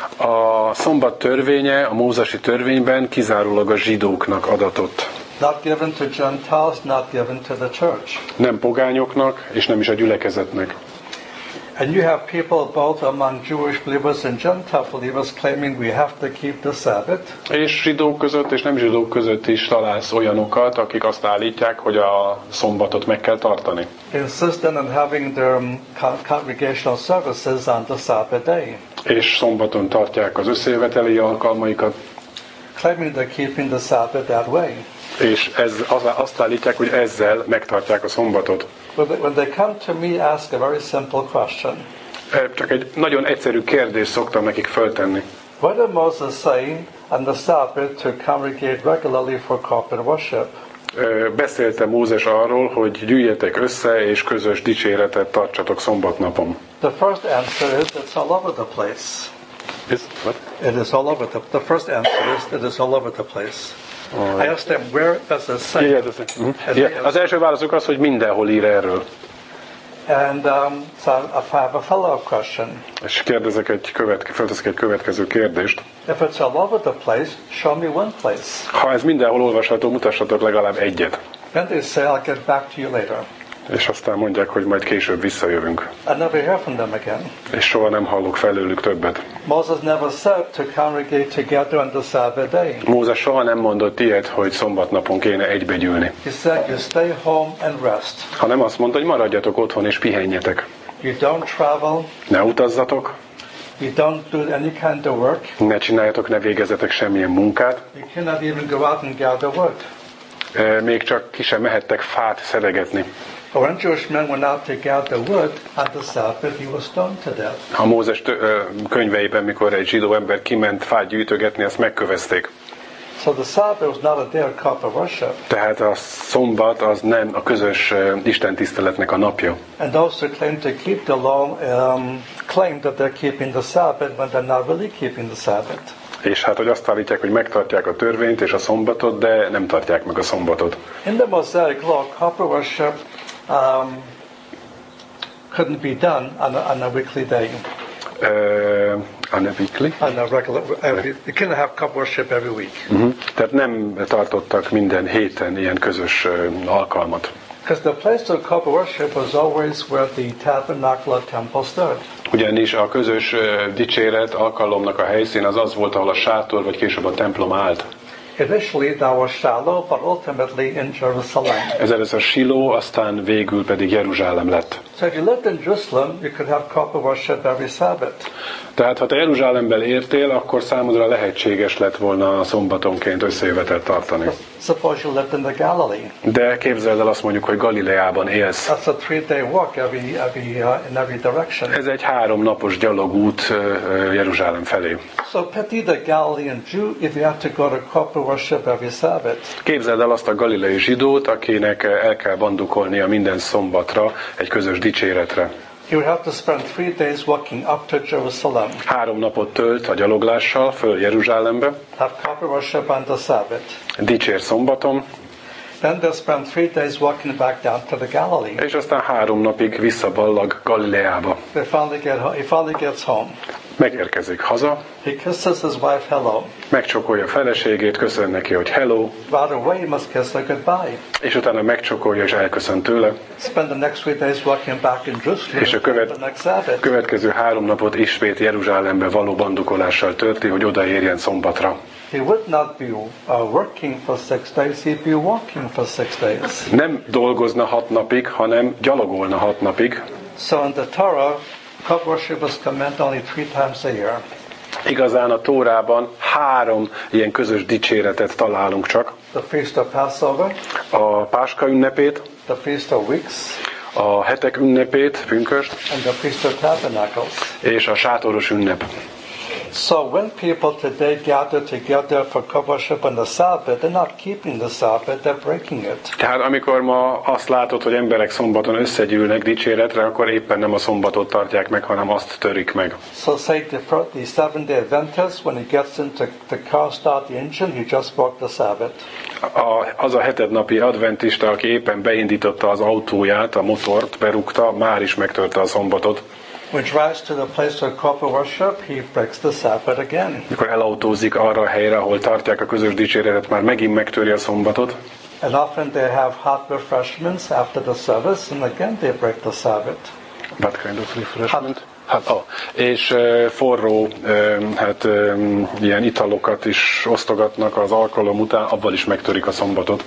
A szombat törvénye a mózesi törvényben kizárólag a zsidóknak adatott. Not given to Gentiles, not given to the church. Nem pogányoknak, és nem is a gyülekezetnek. And you have people both among Jewish believers and Gentile believers claiming we have to keep the Sabbath. És zsidók között és nem zsidók között is találsz olyanokat, akik azt állítják, hogy a szombatot meg kell tartani. Insistent on having their congregational services on the Sabbath day. És szombaton tartják az összejöveteli alkalmaikat. Claiming they're keeping the Sabbath that way. És ez, az, azt állítják, hogy ezzel megtartják a szombatot. When they come to me, ask a very simple question. Csak egy nagyon egyszerű kérdést szoktam nekik föltenni. What did Moses say on the Sabbath to congregate regularly for corporate worship? Beszélte Mózes arról, hogy gyűjjetek össze és közös dicséretet tartsatok szombatnapon. The first answer is it's all over the place. Is, what? It is all over the. The first answer is it is all over the place. I asked them, where does it say? Yeah, yeah, mm-hmm. yeah. Az első válaszuk az, hogy mindenhol ír erről. And um, so I have a follow-up question. És kérdezek egy követke, felteszek egy következő kérdést. If it's all over the place, show me one place. Ha ez mindenhol olvasható, mutassatok legalább egyet. Then they say, I'll get back to you later. És aztán mondják, hogy majd később visszajövünk. I never hear from them again. És soha nem hallok felőlük többet. Moses never said to congregate together on the Sabbath day. Mózes soha nem mondott ilyet, hogy szombatnapon kéne egybegyűlni. He said, you stay home and rest. Hanem azt mondta, hogy maradjatok otthon és pihenjetek. You don't travel. Ne utazzatok. You don't do any kind of work. Ne csináljatok, ne végezzetek semmilyen munkát. You cannot even go out and gather wood. Még csak ki sem mehettek fát szedegetni. When Jewish men went out to gather wood on the Sabbath, he was stoned to death. A Mózes könyveiben, mikor egy zsidó ember kiment fát gyűjtögetni, azt megkövezték. So the Sabbath was not a day of corporate worship. Tehát a szombat az nem a közös istentiszteletnek a napja. And those who claim to keep the law um, claim that they're keeping the Sabbath when they're not really keeping the Sabbath. És hát, hogy azt állítják, hogy megtartják a törvényt és a szombatot, de nem tartják meg a szombatot. In the Mosaic law, corporate worship um, couldn't be done on a, on a weekly day. Uh, on a weekly? On a regular, every, you cannot have cup worship every week. Uh-huh. Tehát nem tartottak minden héten ilyen közös uh, alkalmat. Because the place of cup worship was always where the tabernacle or temple stood. Ugyanis a közös uh, dicséret alkalomnak a helyszín az az volt, ahol a sátor vagy később a templom állt. Initially that was Shiloh, but ultimately in Jerusalem. Ez először Siló, aztán végül pedig Jeruzsálem lett. So if you lived in Jerusalem, you could have corporate worship every Sabbath. Tehát ha te Jeruzsálemben értél, akkor számodra lehetséges lett volna szombatonként összejövetelt tartani. Suppose you lived in the Galilee. De képzeld el, azt mondjuk, hogy Galileában élsz. That's a three-day walk every, every, uh, in every direction. Ez egy három napos gyalogút uh, Jeruzsálem felé. So pity the Galilean Jew if you have to go to corporate worship every Sabbath. Képzeld el azt a galileai zsidót, akinek el kell bandukolnia minden szombatra egy közös dicséretre. He would have to spend three days walking up to Jerusalem. Három napot tölt a gyaloglással föl Jeruzsálembe. Have corporate worship on the Sabbath. Dicsér szombaton. Then they'll spend three days walking back down to the Galilee. És aztán három napig visszaballag Galileába. They finally get ho- he finally gets home. Megérkezik haza. He kisses his wife hello. Megcsokolja a feleségét, köszön neki, hogy hello. Right away he must kiss her goodbye. És utána megcsokolja és elköszön tőle. Spend the next three days walking back in Jerusalem. És a követ, the next Sabbath. következő három napot ismét Jeruzsálembe való bandukolással tölti, hogy odaérjen szombatra. He would not be uh, working for six days, he'd be walking for six days. Nem dolgozna hat napig, hanem gyalogolna hat napig. So in the Torah, cup worship was commanded only three times a year. Igazán a Tórában három ilyen közös dicséretet találunk csak. The Feast of Passover, A Páska ünnepét, the Feast of Weeks, a hetek ünnepét, pünköst, and the Feast of Tabernacles. és a sátoros ünnep. So when people today gather together for cup worship on the Sabbath, they're not keeping the Sabbath, they're breaking it. Tehát amikor ma azt látod, hogy emberek szombaton összegyűlnek dicséretre, akkor éppen nem a szombatot tartják meg, hanem azt törik meg. So say the, the seven-day Adventist, when he gets into the car, start the engine, he just broke the Sabbath. A, az a hetednapi adventista, aki éppen beindította az autóját, a motort, berúgta, már is megtörte a szombatot. When he drives to the place of corporate worship, he breaks the Sabbath again. Mikor elautózik arra a helyre, ahol tartják a közös dicséretet, már megint megtöri a szombatot. And often they have hot refreshments after the service, and again they break the Sabbath. What kind of refreshment? Hát, oh. És uh, forró, uh, hát um, ilyen italokat is osztogatnak az alkalom után, abban is megtörik a szombatot.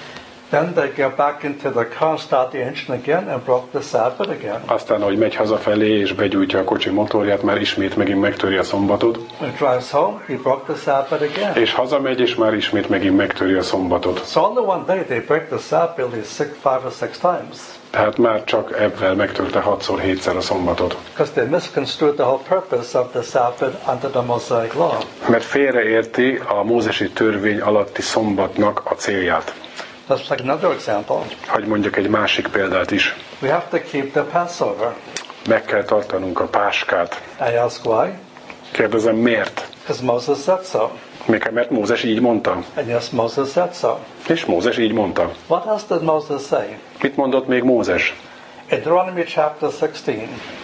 Then they get back into the car, start the engine again, and broke the Sabbath again. Aztán, ahogy megy hazafelé és begyújtja a kocsi motorját, már ismét megint megtöri a szombatot. When he drives home, he broke the Sabbath again. És hazamegy, és már ismét megint megtöri a szombatot. So on the one day they break the Sabbath at least six, five or six times. Tehát már csak ebben megtörte hatszor, hétszer a szombatot. Because they misconstrued the whole purpose of the Sabbath under the Mosaic law. Mert félreérti a mózesi törvény alatti szombatnak a célját. Let's take another example. Hagy mondjak egy másik példát is. We have to keep the Passover. Meg kell tartanunk a páskát. I ask why? Kérdezem, miért? Because Moses said so. Még mert Mózes így mondta. And yes, Moses said so. És Mózes így mondta. What else did Moses say? Mit mondott még Mózes? In Deuteronomy chapter sixteen,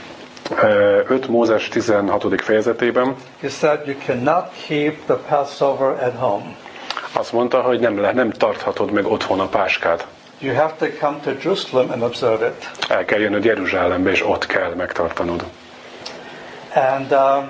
öt Mózes tizenhatodik fejezetében he said you cannot keep the Passover at home. azt mondta, hogy nem, le, nem tarthatod meg otthon a páskát. You have to come to Jerusalem and observe it. El kell jönnöd Jeruzsálembe, és ott kell megtartanod. And um,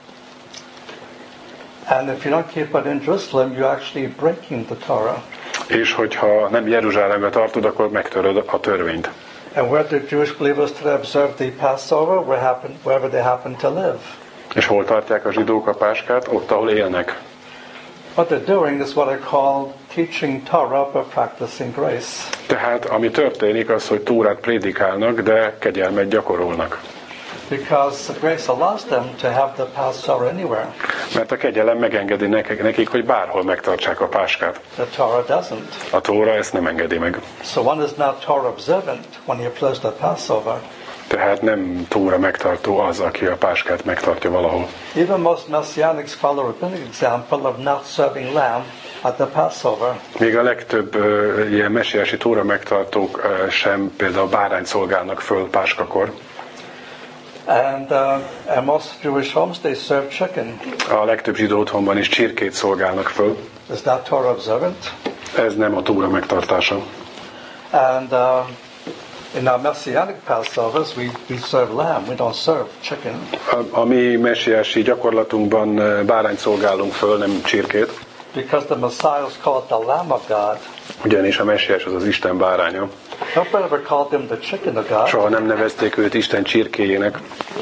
and if you don't keep it in Jerusalem, you're actually breaking the Torah. És hogyha nem Jeruzsálembe tartod, akkor megtöröd a törvényt. And where do Jewish believers today observe the Passover? Where happen, wherever they happen to live. És hol tartják a zsidók a páskát? Ott, ahol élnek. What they're doing is what I call teaching Torah but practicing grace. Tehát ami történik az, hogy Tórát prédikálnak, de kegyelmet gyakorolnak. Because grace allows them to have the Passover anywhere. Mert a kegyelem megengedi nekik, nekik, hogy bárhol megtartsák a páskát. The Torah doesn't. A Tóra ezt nem engedi meg. So one is not Torah observant when he observes the Passover. Tehát nem Tóra megtartó az, aki a páskát megtartja valahol. Even most Messianics follow a rabbinic example of not serving lamb at the Passover. Még a legtöbb uh, ilyen messiási Tóra megtartók uh, sem például bárányt szolgálnak föl páskakor. And uh, and most Jewish homes, they serve chicken. A legtöbb zsidó otthonban is csirkét szolgálnak föl. Is that Torah observant? Ez nem a Tóra megtartása. And uh, in our Messianic Passovers, we, we serve lamb, we don't serve chicken. A, a mi messiási gyakorlatunkban bárányt szolgálunk föl, nem csirkét. Because the Messiah is called the Lamb of God. Ugyanis a messiás az az Isten báránya. Nobody ever called him the chicken of God. Soha nem nevezték őt Isten csirkéjének.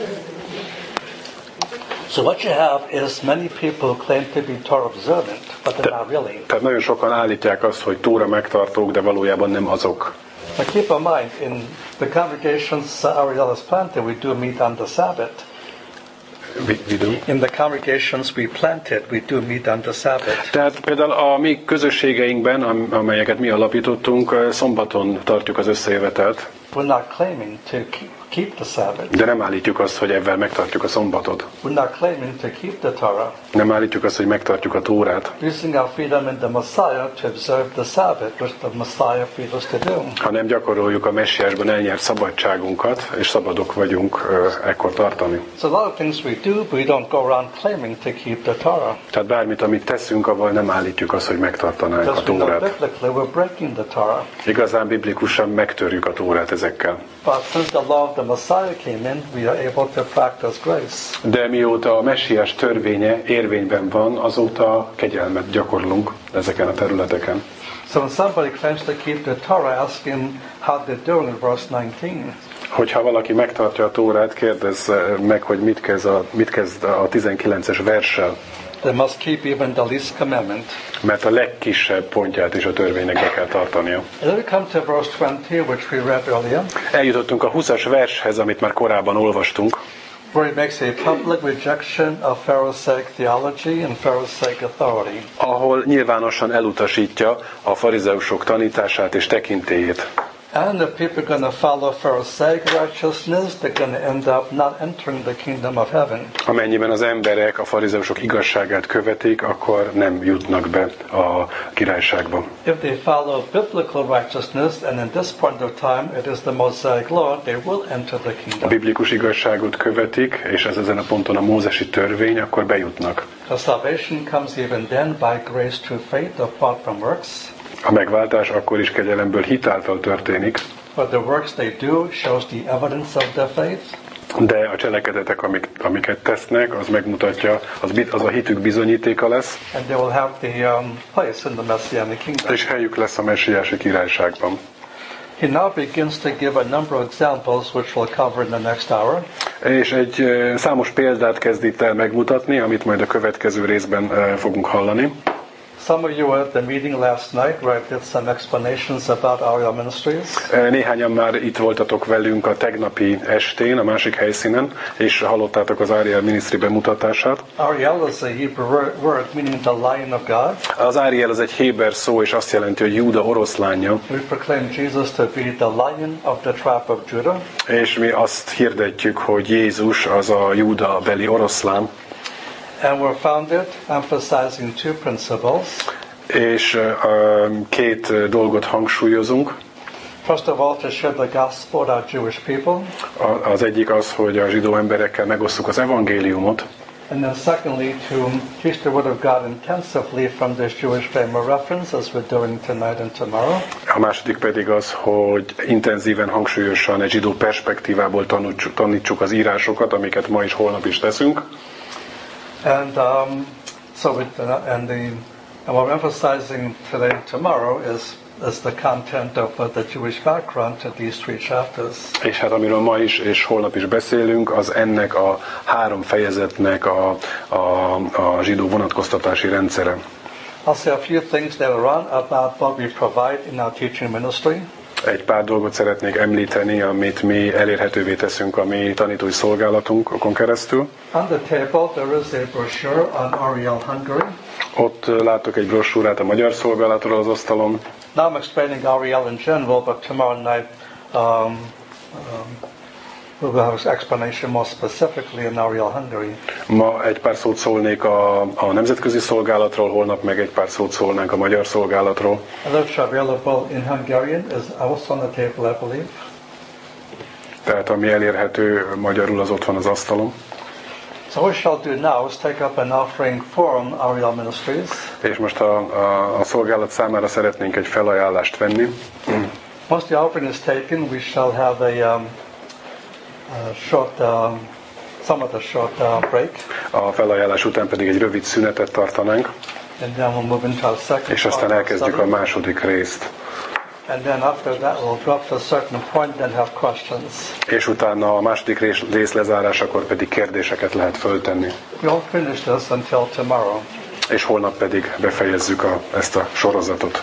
So what you have is many people who claim to be Torah observant, but they're not really. Tehát nagyon sokan állítják azt, hogy Tóra megtartók, de valójában nem azok. But keep in mind, in the congregations Ariel has planted, we do meet on the Sabbath. We, we do. In the congregations we planted, we do meet on the Sabbath. Tehát például a mi közösségeinkben, amelyeket mi alapítottunk, szombaton tartjuk az összejövetelt. We're not claiming to keep the Sabbath. De nem állítjuk azt, hogy ebben megtartjuk a szombatot. We're not claiming to keep the Torah. Nem állítjuk azt, hogy megtartjuk a Tórát. Using our freedom in the Messiah to observe the Sabbath, which the Messiah freed us to do. Hanem gyakoroljuk a messiásban elnyert szabadságunkat, és szabadok vagyunk uh, ekkor tartani. So a lot of things we do, but we don't go around claiming to keep the Torah. Tehát bármit, amit teszünk, avval nem állítjuk azt, hogy megtartanánk a Tórát. Biblically, we're breaking the Torah. Igazán biblikusan megtörjük a Tórát ezekkel. But since the law of the Messiah came in, we are able to practice grace. De mióta a messiás törvénye érvényben van, azóta kegyelmet gyakorlunk ezeken a területeken. So when somebody claims to keep the Torah, ask him how they're doing in verse nineteen. Hogyha valaki megtartja a Tórát, kérdezz meg, hogy mit kezd a, mit kezd a tizenkilences verssel. They must keep even the least commandment. Mert a legkisebb pontját is a törvénynek be kell tartania. And then we come to verse twenty, which we read earlier. Eljutottunk a huszas vershez, amit már korábban olvastunk. Where he makes a public rejection of Pharisaic theology and Pharisaic authority. Ahol nyilvánosan elutasítja a farizeusok tanítását és tekintélyét. And if people are going to follow Pharisaic righteousness, they're going to end up not entering the kingdom of heaven. Amennyiben az emberek a farizeusok igazságát követik, akkor nem jutnak be a királyságba. If they follow biblical righteousness, and in this point of time it is the Mosaic law, they will enter the A kingdom. biblikus igazságot követik, és ez ezen a ponton a mózesi törvény, akkor bejutnak. The salvation comes even then by grace through faith apart from works. A megváltás akkor is kegyelemből hitáltal történik, But the works they do shows the evidence of their faith. de a cselekedetek, amik, amiket tesznek, az megmutatja, az, az a hitük bizonyítéka lesz, And they will have the um, place in the Messianic kingdom. és helyük lesz a messiási királyságban. He now begins to give a number of examples which we'll cover in the next hour. És egy ö, számos példát kezd itt el megmutatni, amit majd a következő részben ö, fogunk hallani. Some of you were at the meeting last night where I did some explanations about Ariel Ministries. Néhányan már itt voltatok velünk a tegnapi estén, a másik helyszínen, és hallottátok az Ariel Ministry bemutatását. Ariel is a Hebrew word meaning the lion of God. Az Ariel az egy héber szó, és azt jelenti, hogy Júda oroszlánja. We proclaim Jesus to be the lion of the tribe of Judah. És mi azt hirdetjük, hogy Jézus az a Júda beli oroszlán. And we're founded emphasizing two principles. És uh, két dolgot hangsúlyozunk. First of all, to share the gospel with our Jewish people. A, az egyik az, hogy a zsidó emberekkel megosszuk az evangéliumot. And then secondly, to teach the Word of God intensively from this Jewish frame of reference, as we're doing tonight and tomorrow. A második pedig az, hogy intenzíven, hangsúlyosan egy zsidó perspektívából tanítsuk, tanítsuk az írásokat, amiket ma is, holnap is teszünk. And um, so, with, uh, and the and what we're emphasizing today and tomorrow is is the content of uh, the Jewish background to these three chapters. És hát amiről ma is és holnap is beszélünk, az ennek a három fejezetnek a, a, a zsidó vonatkoztatási rendszere. I'll say a few things later on about what we provide in our teaching ministry. Egy pár dolgot szeretnék említeni, amit mi elérhetővé teszünk a mi tanítói szolgálatunkon keresztül. On the table there is a brochure on Ariel Hungary. Ott látok egy brossúrát a magyar szolgálatról az asztalon. Now I'm explaining Ariel in general, but tomorrow night um, um, we'll have an explanation more specifically in Ariel Hungary. Ma egy pár szót szólnék a, a nemzetközi szolgálatról, holnap meg egy pár szót szólnánk a magyar szolgálatról. The literature available in Hungarian is also on the table, I believe. Tehát ami elérhető magyarul, az ott van az asztalon. So what we shall do now is take up an offering from our Real Ministries. És most a, a, a szolgálat számára szeretnénk egy felajánlást venni. Once the offering is taken, we shall have a, um, a short, um, somewhat a short uh, break. A felajánlás után pedig egy rövid szünetet tartanánk. And then we'll move into our second És aztán elkezdjük a második részt. And then after that we'll drop to a certain point and have questions. És utána a második rész, rész lezárásakor pedig kérdéseket lehet föltenni. We'll finish this until tomorrow. És holnap pedig befejezzük a, ezt a sorozatot.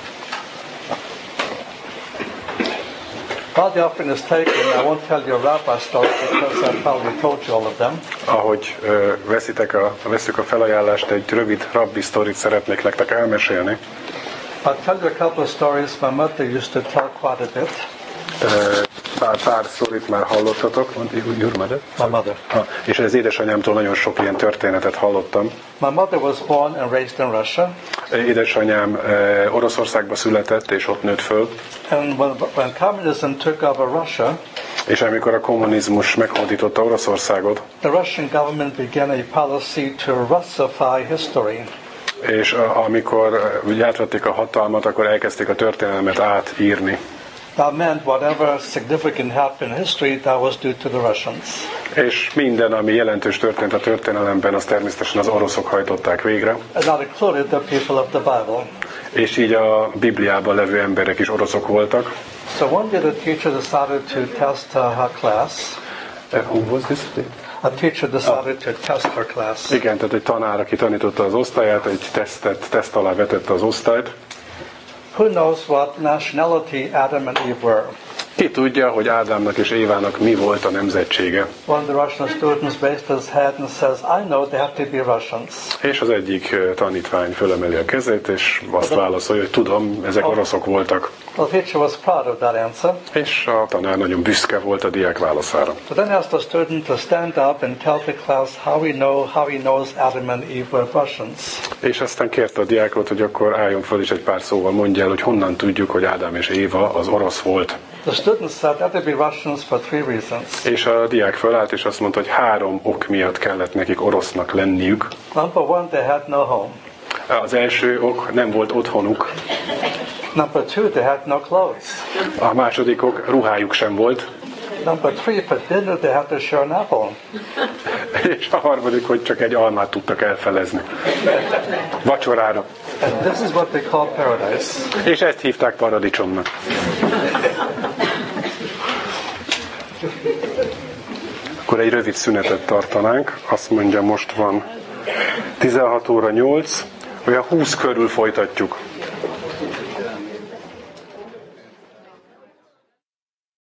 While the offering is taken, I won't tell you a rabbi story because I've probably told you all of them. Ahogy ö, veszitek a, veszük a felajánlást, egy rövid rabbi sztorit szeretnék nektek elmesélni. I'll tell you a couple of stories my mother used to tell quite a bit. Pár, pár sztorit már hallottatok. Your mother? My mother. Ha, és az édesanyámtól nagyon sok ilyen történetet hallottam. My mother was born and raised in Russia. Édesanyám eh, Oroszországba született, és ott nőtt föl. And when, when communism took over Russia, És amikor a kommunizmus meghódította Oroszországot, the Russian government began a policy to Russify history. és a, amikor ugye átvették a hatalmat, akkor elkezdték a történelmet átírni. That meant whatever significant happened in history, that was due to the Russians. És minden, ami jelentős történt a történelemben, az természetesen az oroszok hajtották végre. And that included the people of the Bible. És így a Bibliában levő emberek is oroszok voltak. So one day the teacher decided to test uh, her class. Uh, who was this? A teacher decided to test her class. Igen, tehát egy tanár, aki tanította az osztályát, egy tesztet, teszt alá vetette az osztályt. Who knows what nationality Adam and Eve were? Ki tudja, hogy Ádámnak és Évának mi volt a nemzetsége? One of the Russian students raised his head and says, I know they have to be Russians. És az egyik tanítvány fölemeli a kezét, és azt válaszolja, hogy tudom, ezek oroszok voltak. The teacher was proud of that answer. És a tanár nagyon büszke volt a diák válaszára. But then asked the student to stand up and tell the class how we know how he knows Adam and Eve were Russians. És aztán kérte a diákot, hogy akkor álljon föl, és egy pár szóval mondja el, hogy honnan tudjuk, hogy Ádám és Éva az orosz volt. The student said that they'd be Russians for three reasons. És a diák fölállt, és azt mondta, hogy három ok miatt kellett nekik orosznak lenniük. Number one, they had no home. Az első ok, nem volt otthonuk. Number two, they had no clothes. A második ok, ruhájuk sem volt. Number three, for dinner they had to share an apple. És a harmadik, hogy csak egy almát tudtak elfelezni. Vacsorára. And this is what they call paradise. És ezt hívták paradicsomnak. Akkor egy rövid szünetet tartanánk. Azt mondja, most van tizenhat óra nyolc, olyan húsz körül folytatjuk.